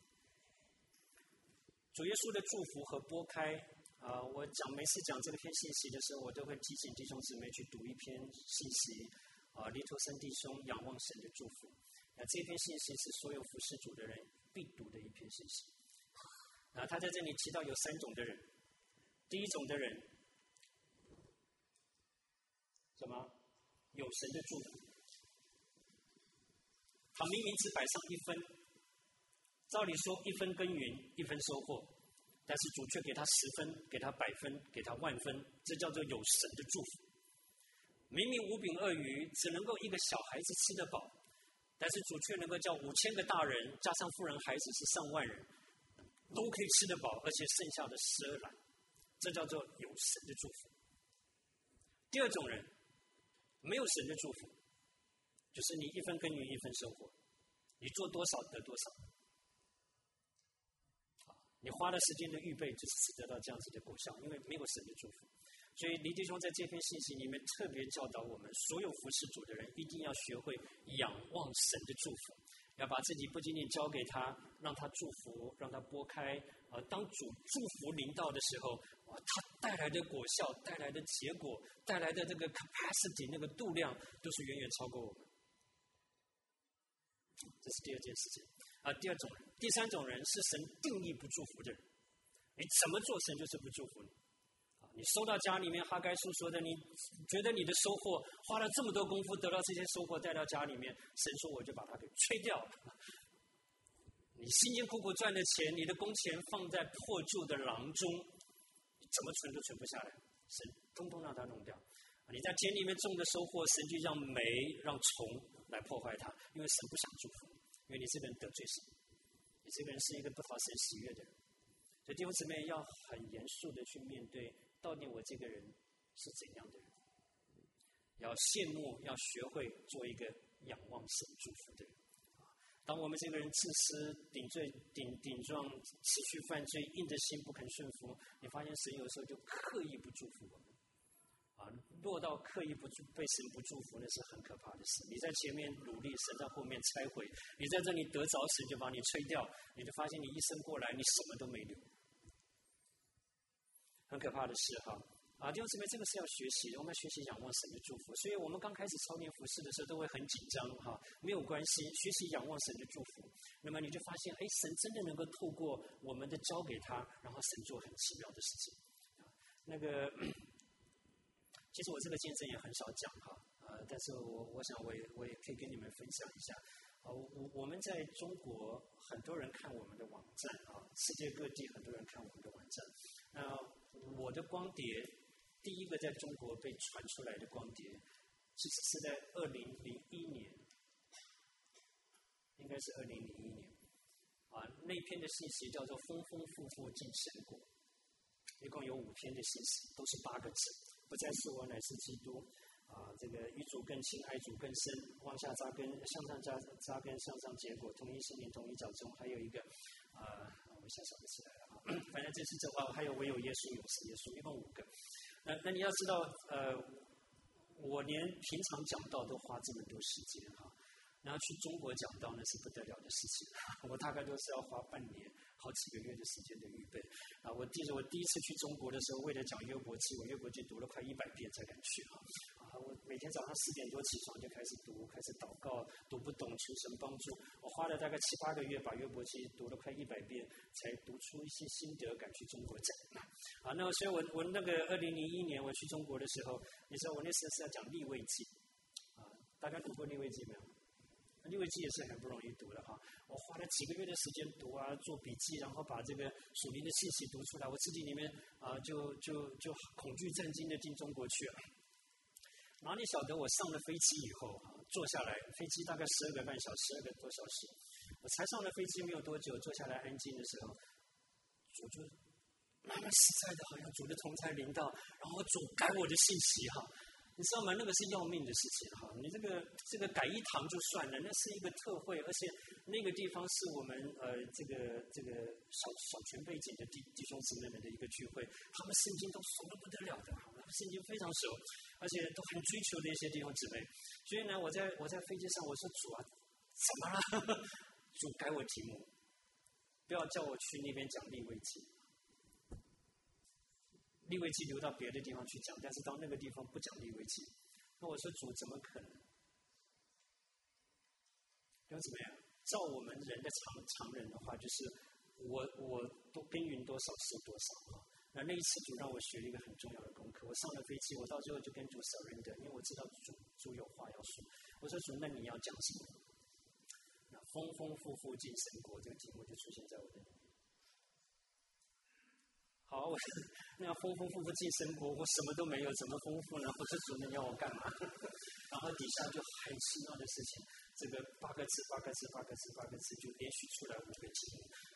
A: 主耶稣的祝福和拨开我每次讲这篇信息的时候，我都会提醒弟兄姊妹去读一篇信息利托森弟兄仰望神的祝福。这篇信息是所有服侍主的人必读的一篇信息。他在这里提到有3种的人。第一种的人，什么？有神的祝福。他明明只摆上1分，照理说1分耕耘1分收获，但是主却给他10分，给他100分，给他10000分，这叫做有神的祝福。明明5饼2鱼只能够一个小孩子吃得饱，但是主却能够叫5000个大人加上妇人孩子是上万人都可以吃得饱，而且剩下的12篮，这叫做有神的祝福。 第二种人没有神的祝福，就是你一分耕耘一分收获，你做多少得多少，你花了时间的预备，就是得到这样子的果效，因为没有神的祝福。所以黎弟兄在这篇信息里面特别教导我们，所有服侍主的人一定要学会仰望神的祝福，要把自己不仅仅交给他，让他祝福，让他拨开。当主祝福临到的时候，他带来的果效、带来的结果、带来的这个 capacity 那个度量，都是远远超过我们。这是第二件事情。第二种人，第三种人是神定义不祝福的人，你怎么做神就是不祝福你。你收到家里面哈该书说的，你觉得你的收获花了这么多功夫得到这些收获带到家里面，神说我就把它给吹掉了。你辛辛苦苦赚的钱，你的工钱放在破旧的囊中，你怎么存都存不下来，神通通让它弄掉。你在田里面种的收获，神就让霉让虫来破坏它，因为神不想祝福你，因为你这个人得罪神，你这个人是一个不讨神喜悦的人。所以弟兄姊妹要很严肃的去面对，到底我这个人是怎样的人？要羡慕，要学会做一个仰望神祝福的人。当我们这个人自私、顶撞、持续犯罪、硬着心不肯顺服，你发现神有时候就刻意不祝福我们。落到刻意被神不祝福，那是很可怕的事。你在前面努力，神在后面拆毁；你在这里得着，神就把你吹掉，你就发现你一生过来，你什么都没留。很可怕的事哈！弟兄姊妹，这个是要学习的，我们要学习仰望神的祝福。所以我们刚开始操练服事的时候都会很紧张哈，没有关系，学习仰望神的祝福。那么你就发现，神真的能够透过我们的交给他，然后神做很奇妙的事情。其实我这个见证也很少讲哈，但是我想我也可以跟你们分享一下。我们在中国很多人看我们的网站世界各地很多人看我们的网站。我的光碟第一个在中国被传出来的光碟，其实是在2001年，应该是2001年。那篇的信息叫做“丰丰富富尽神国”，一共有5篇的信息，都是8个字：不再是我，乃是基督。这个与主更亲，爱主更深，往下扎根，向上扎根，向上结果，同一心灵，同一脚中。还有一个我一下想不起来了反正这是还有唯有耶稣，永是耶稣，一共5个。那你要知道，我连平常讲道都花这么多时间然后去中国讲道那是不得了的事情，我大概都是要花半年、好几个月的时间的预备。我记得我第一次去中国的时候，为了讲约伯记，我约伯记读了快100遍才敢去我每天早上4点多起床就开始读，开始祷告，读不懂求神帮助。我花了大概7、8个月把约伯记读了快100遍，才读出一些心得，敢去中国讲。那所以我那个2001年我去中国的时候，你知道我那时候是要讲利未记大家读过利未记没有？利未记也是很不容易读的我花了几个月的时间读做笔记，然后把这个属灵的信息读出来。我自己里面就恐惧战惊的进中国去了。哪里晓得我上了飞机以后坐下来，飞机大概12个半小时，12个多小时，我才上了飞机没有多久，坐下来安静的时候，主就慢慢实在的好像主的同在临到，然后主改我的信息你知道吗？那个是要命的事情你这个改一堂就算了，那是一个特会，而且那个地方是我们这个小全背景的弟兄姊妹们的一个聚会，他们圣经都熟得不得了的，圣经非常熟，而且都很追求的一些弟兄姊妹。所以呢，我在飞机上我说主怎么了？主改我题目，不要叫我去那边讲利未记。利未记留到别的地方去讲，但是到那个地方不讲利未记。那我说主怎么可能？要怎么样？照我们人的常人的话，就是我多耕耘多少收多少那一次主让我学了一个很重要的功课。我上了飞机，我到最后就跟主 surrender， 因为我知道主有话要说。我说主，那你要讲什么？那丰丰富富尽神国这个题目就出现在我的里面。好，那丰丰富富尽神国，我什么都没有，怎么丰富呢？我说主，你要我干嘛？然后底下就很奇妙的事情，这个8个字就连续出来5个题目，然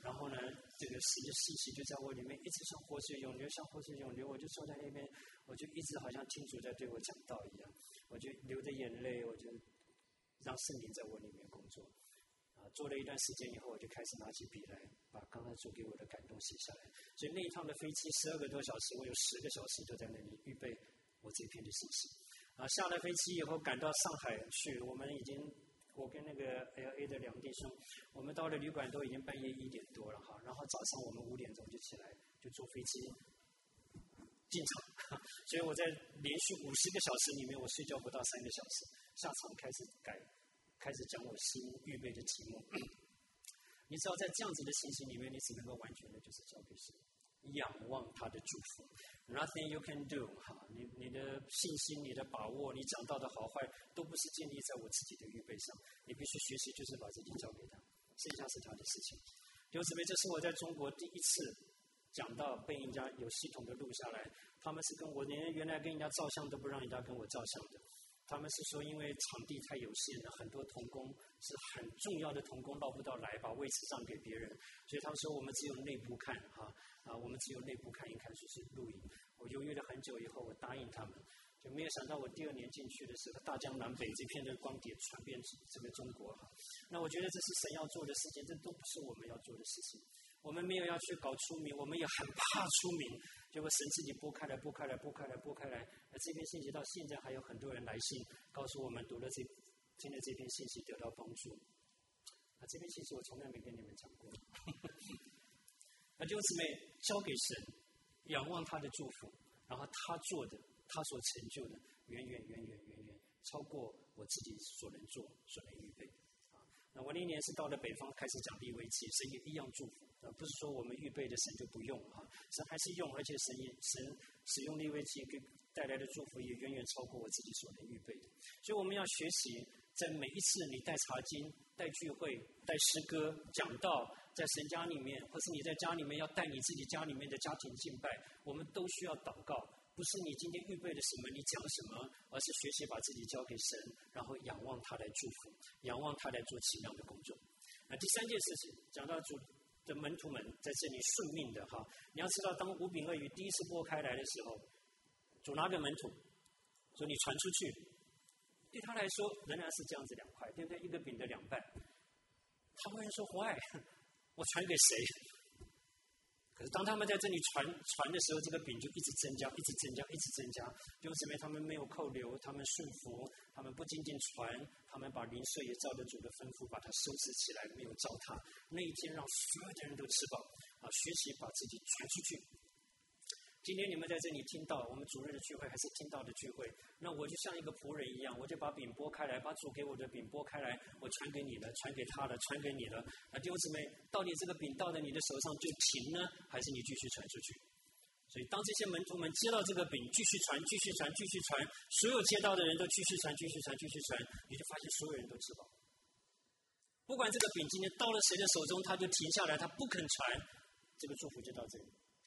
A: 然后呢，这个神的信息就在我里面一直像活水涌流，像活水涌流。我就坐在那边，我就一直好像听主在对我讲道一样，我就流着眼泪，我就让圣灵在我里面工作。做了一段时间以后，我就开始拿起笔来，把刚才主给我的感动写下来。所以那一趟的飞机12个多小时，我有10个小时都在那里预备我这篇的信息。下了飞机以后赶到上海去，我跟那个 LA 的2弟兄，我们到了旅馆都已经半夜1点多了哈，然后早上我们5点钟就起来，就坐飞机进场。所以我在连续50个小时里面，我睡觉不到3个小时，下场开始讲我新预备的题目。你知道在这样子的情形里面，你只能够完全的就是交给神，仰望他的祝福。Nothing you can do， 你的信心、你的把握、你讲到的好坏，都不是建立在我自己的预备上。你必须学习，就是把自己交给他，剩下是他的事情。弟兄姊妹，这是我在中国第一次讲到被人家有系统的录下来。他们是跟我原来跟人家照相都不让人家跟我照相的。他们是说，因为场地太有限了，很多同工是很重要的同工捞不到来，把位置让给别人，所以他们说我们只有内部看我们只有内部看一看，就是录影。我犹豫了很久以后，我答应他们，就没有想到我第2年进去的时候，大江南北这片的光碟传遍这个中国那我觉得这是神要做的事情，这都不是我们要做的事情。我们没有要去搞出名，我们也很怕出名。结果神自己拨开来。这篇信息到现在还有很多人来信告诉我们，读了今天这篇信息得到帮助。这篇信息我从来没跟你们讲过。弟兄姊妹，交给神，仰望他的祝福，然后他做的，他所成就的，远超过我自己所能做、所能预备。那我那年是到了北方开始讲利未记，神也一样祝福。不是说我们预备的神就不用神还是用，而且神使用利未记给带来的祝福也远超过我自己所能预备的。所以我们要学习，在每一次你带查经、带聚会、带诗歌、讲道，在神家里面，或是你在家里面要带你自己家里面的家庭敬拜，我们都需要祷告。不是你今天预备了什么，你讲什么，而是学习把自己交给神，然后仰望他来祝福，仰望他来做奇妙的工作。第3件事情，讲到主的门徒们在这里顺命的你要知道，当5饼2鱼第一次拨开来的时候，主拿给门徒说你传出去，对他来说仍然是这样子2块，对不对？1个饼的2半。他会说 why？ 我传给谁？可是当他们在这里传的时候，这个饼就一直增加。弟兄姊妹，他们没有扣留，他们顺服，他们不仅仅传，他们把零碎也照着主的吩咐把它收拾起来，没有糟蹋。那一天让所有的人都吃饱学习把自己传出去。今天你们在这里听到我们主日的聚会，还是听到的聚会，那我就像一个仆人一样，我就把饼拨开来，把主给我的饼拨开来，我传给你了，传给他了，传给你了。弟兄姊妹，到底这个饼到了你的手上就停呢，还是你继续传出去？所以当这些门徒们接到这个饼，继续传，所有接到的人都继续传，你就发现所有人都吃饱。不管这个饼今天到了谁的手中，他就停下来，他不肯传，这个祝福就到这里。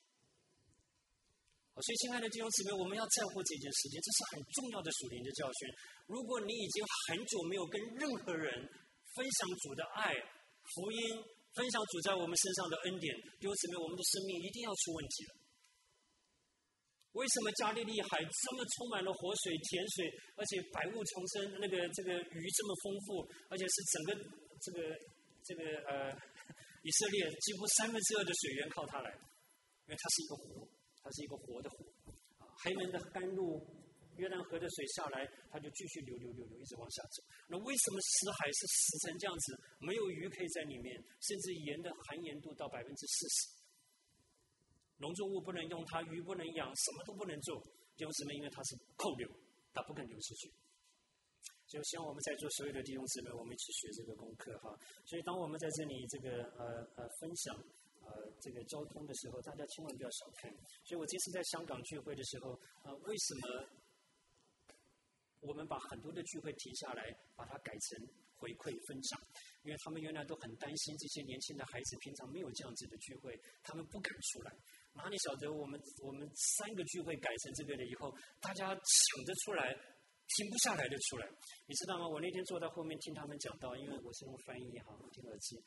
A: 所以亲爱的弟兄姊妹，我们要在乎这件事情，这是很重要的属灵的教训。如果你已经很久没有跟任何人分享主的爱、福音，分享主在我们身上的恩典，弟兄姊妹，我们的生命一定要出问题了。为什么加利利海这么充满了活水、甜水，而且百物丛生，这个鱼这么丰富，而且是整个以色列几乎2/3的水源靠它来，因为它是一个湖。它是一个活的湖，黑门的甘露，约旦河的水下来，它就继续流，一直往下走。那为什么死海是死成这样子，没有鱼可以在里面，甚至盐的含盐度到40%？农作物不能用它，鱼不能养，什么都不能做，弟兄姊妹，因为它是扣留，它不肯流出去。所以希望我们在座所有的弟兄姊妹，我们一起学这个功课所以当我们在这里分享这个交通的时候，大家千万不要小看。所以我这次在香港聚会的时候，为什么我们把很多的聚会停下来，把它改成回馈分享？因为他们原来都很担心这些年轻的孩子平常没有这样子的聚会，他们不敢出来。哪里晓得我们3个聚会改成这个了以后，大家抢着出来，停不下来的出来。你知道吗？我那天坐在后面听他们讲道，因为我是用翻译听耳机。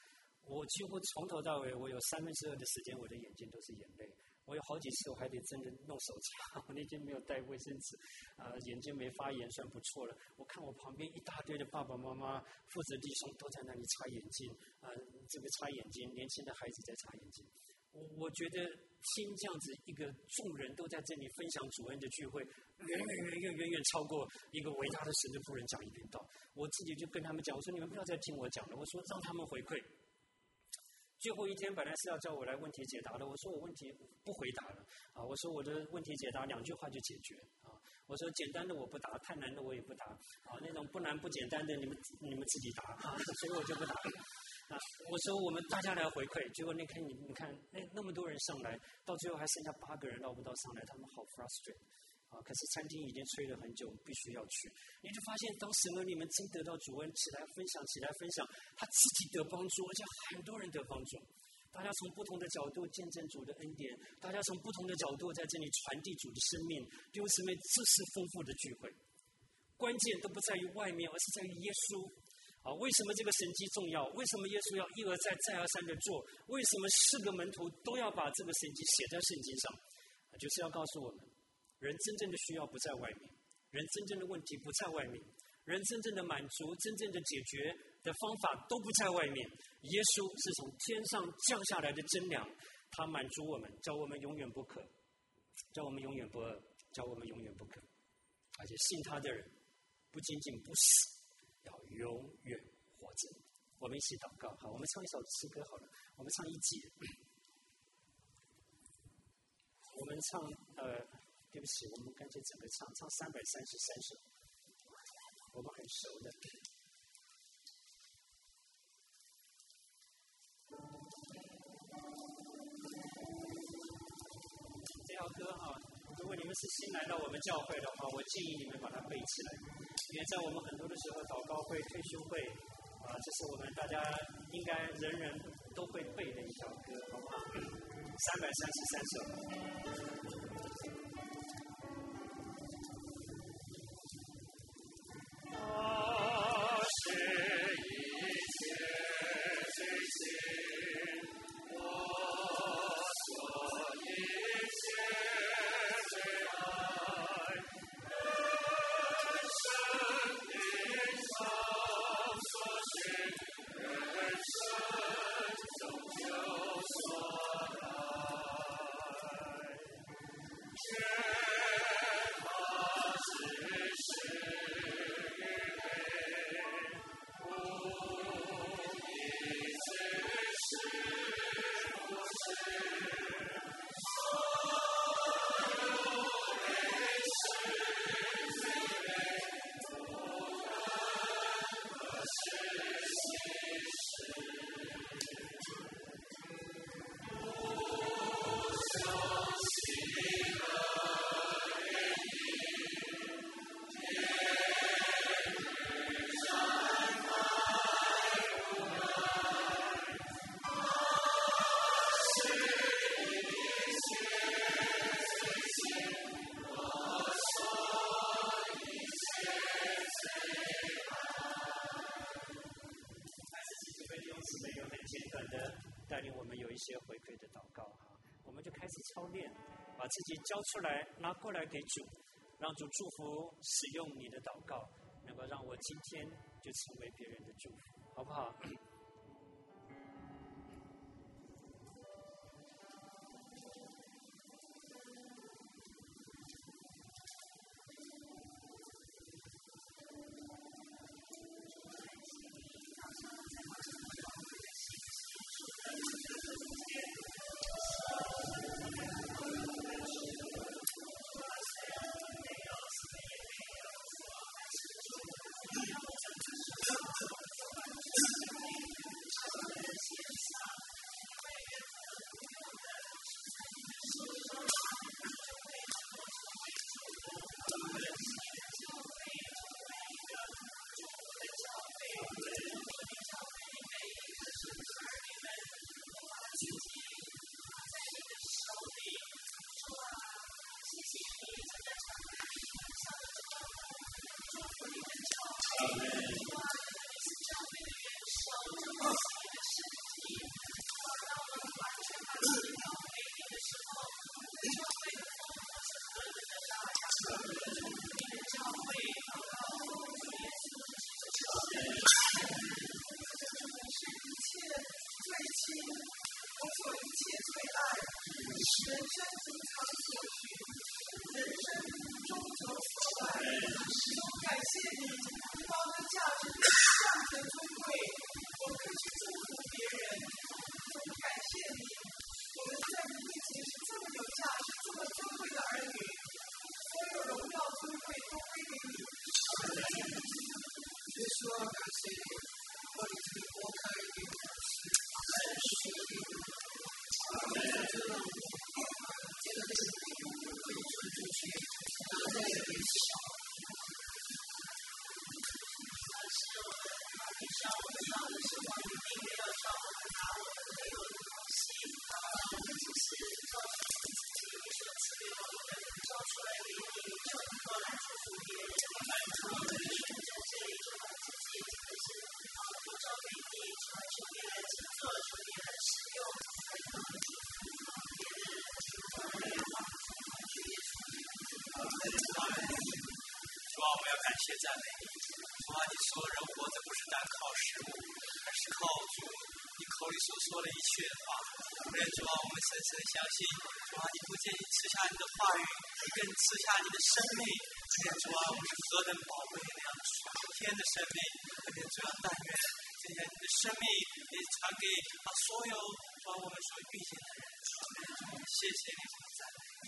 A: 我几乎从头到尾，我有2/3的时间，我的眼睛都是眼泪。我有好几次，我还得真的弄手擦。我那天没有带卫生纸，眼睛没发炎，算不错了。我看我旁边一大堆的爸爸妈妈、父子弟兄都在那里擦眼睛，这个擦眼睛，年轻的孩子在擦眼睛。我觉得听这样子一个众人都在这里分享主恩的聚会，远超过一个伟大的神的仆人讲一篇道。我自己就跟他们讲，我说你们不要再听我讲了，我说让他们回馈。最后一天本来是要叫我来问题解答的，我说我问题不回答了我说我的问题解答2句话就解决我说简单的我不答，太难的我也不答那种不难不简单的你们自己答所以我就不答了我说我们大家来回馈，结果那天你看那么多人上来，到最后还剩下8个人捞不到上来，他们好 frustrate可是餐厅已经催了很久，必须要去。你就发现，当神儿你们真得到主恩，起来分享，他自己得帮助，而且很多人得帮助。大家从不同的角度见证主的恩典，大家从不同的角度在这里传递主的生命。弟兄姊妹，这是丰富的聚会。关键都不在于外面，而是在于耶稣。为什么这个神迹重要？为什么耶稣要一而再、再而三的做？为什么4个门徒都要把这个神迹写在圣经上？就是要告诉我们。人真正的需要不在外面，人真正的问题不在外面，人真正的满足、真正的解决的方法都不在外面。耶稣是从天上降下来的真粮，他满足我们，叫我们永远不渴，叫我们永远不饿，叫我们永远不渴。而且信他的人，不仅仅不死，要永远活着。我们一起祷告，好，我们唱一首诗歌好了，我们唱1节，我们唱对不起，我们干脆整个唱333首，我们很熟的。这首歌如果你们是新来到我们教会的话，我建议你们把它背起来，因为在我们很多的时候，祷告会、退休会这是我们大家应该人人都会背的一首歌，好不好？333首。带领我们有一些回馈的祷告我们就开始操练，把自己交出来，拿过来给主，让主祝福使用你的祷告，能够让我今天就成为别人的祝福，好不好？
B: 人生经常所需，人生中所来，感谢你，把我们价值向着尊贵，我们去祝福别人。感谢你，我们在你面前是这么有价值、这么尊贵的儿女，所有荣耀尊贵都归给你。耶稣啊，感谢你，我的这个国开给我，感谢你，在这让我觉得这个可以传出去，拿在微笑。上我们上的时候，你并没有上我们拿我们没有的东西，我们只是照着自己所赐给我们照出来给你，用以后来祝福别人。我们顺着这一种自己真的是多照给你，求你来制作，求你来使用，别人去耶稣。主啊，我们要感谢赞美你。主啊，你说人活着不是单靠食物，而是靠主你口里所说的一切话。主啊，我们深深相信，主啊，你不仅仅赐下你的话语，你更赐下你的生命。主啊，我们是何等宝贵的样子，天的生命。主啊，但愿今天你的生命也传给所有主啊我们所遇见的人。谢谢你，赞美你。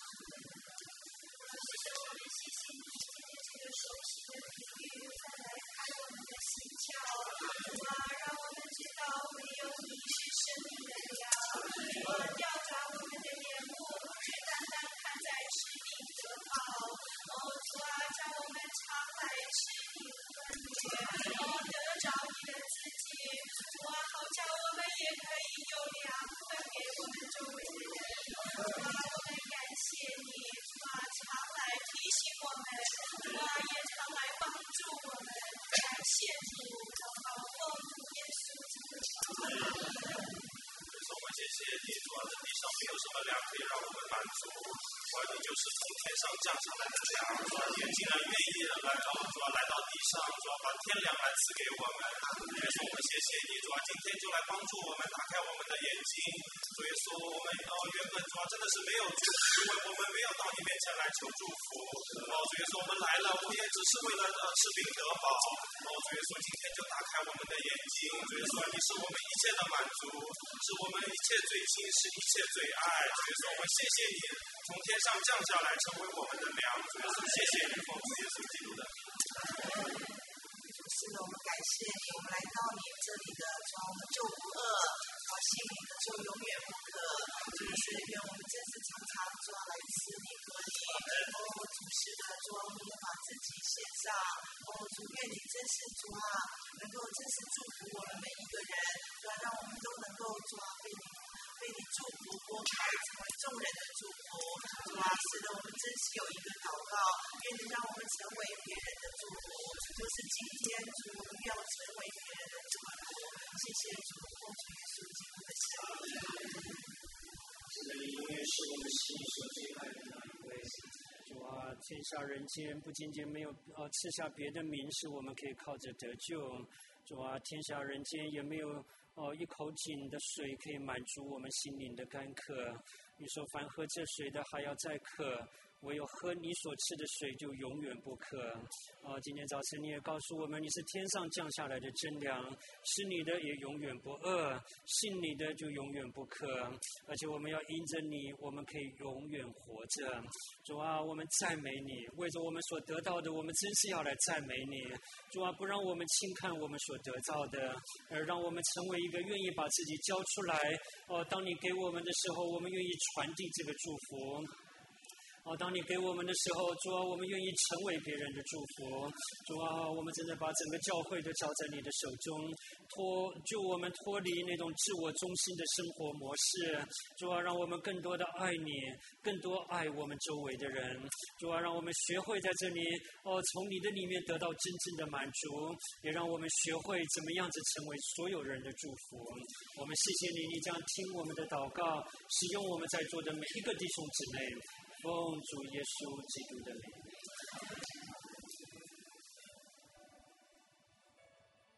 B: 谢谢我们，谢谢你今天这个熟悉的比喻，再来开我们的心窍，让我们知道唯有你是生命的粮。调查我们的眼目，不是单单看在吃力得饱。主啊，叫我们常来吃你的恩典，得着你的自己。主啊，好叫我们也可以有粮分给我们周围的人。主啊，我们感谢你，主啊，常来提醒我们，主啊，也常来帮助我们。感谢主，奉主耶稣基督的名。
C: 我们谢谢你，主啊，这地上没有什么粮可以让我们满足，主啊，你就是从天上降下来的粮，主啊，你竟然愿意来到，主啊，来到地上，主啊，把天粮来赐给我们。耶稣，我们谢谢你，主啊，今天就来帮助我们，打开我们的眼睛。主耶稣，我们原本主啊真的是没有祝福，因为我们没有到你面前来求祝福。主耶稣，我们来了，我们也只是为了吃饼得饱。主耶稣，今天就打开我们的眼睛。主耶稣，你是我们一切的满足，是我们一切最亲，是一切最爱。主耶稣，我们谢谢你从天上降下来成为我们的粮。主耶稣，谢谢你，奉主耶稣基督的名。
B: 是的，我们感谢你，我们来到你这里的，主啊，我们就不饿，主啊，心里的就永远不渴。就是愿我们真是常常主啊来吃你喝你。主是的，主啊，我们也把自己献上。主愿你真是主啊，能够真是祝福我们每一个人，主啊，让我们都能够主啊被你祝福拨开，成为众人的祝福。主啊，是的，我们真是有一个祷告，愿你让我们成为别人的祝福。就是今天主要成为别人的祝福。谢谢主，奉主耶稣基督的圣名。
A: 是的，你永远是我们心所最爱的那一位。主啊，天下人间不仅仅没有赐下别的名，使我们可以靠着得救。主啊，天下人间也没有一口井的水可以满足我们心灵的干渴。你说凡喝这水的还要再渴，唯有喝你所赐的水就永远不渴。今天早晨你也告诉我们，你是天上降下来的真粮，吃你的也永远不饿，信你的就永远不渴。而且我们要因着你，我们可以永远活着。主啊，我们赞美你，为着我们所得到的，我们真是要来赞美你。主啊，不让我们轻看我们所得到的，而让我们成为一个愿意把自己交出来。当你给我们的时候，我们愿意传递这个祝福。当你给我们的时候，主啊，我们愿意成为别人的祝福。主啊，我们真的把整个教会都交在你的手中，救我们脱离那种自我中心的生活模式。主啊，让我们更多的爱你，更多爱我们周围的人。主啊，让我们学会在这里从你的里面得到真正的满足，也让我们学会怎么样子成为所有人的祝福。我们谢谢你，你这样听我们的祷告，使用我们在座的每一个弟兄姊妹。奉主耶稣基督的名。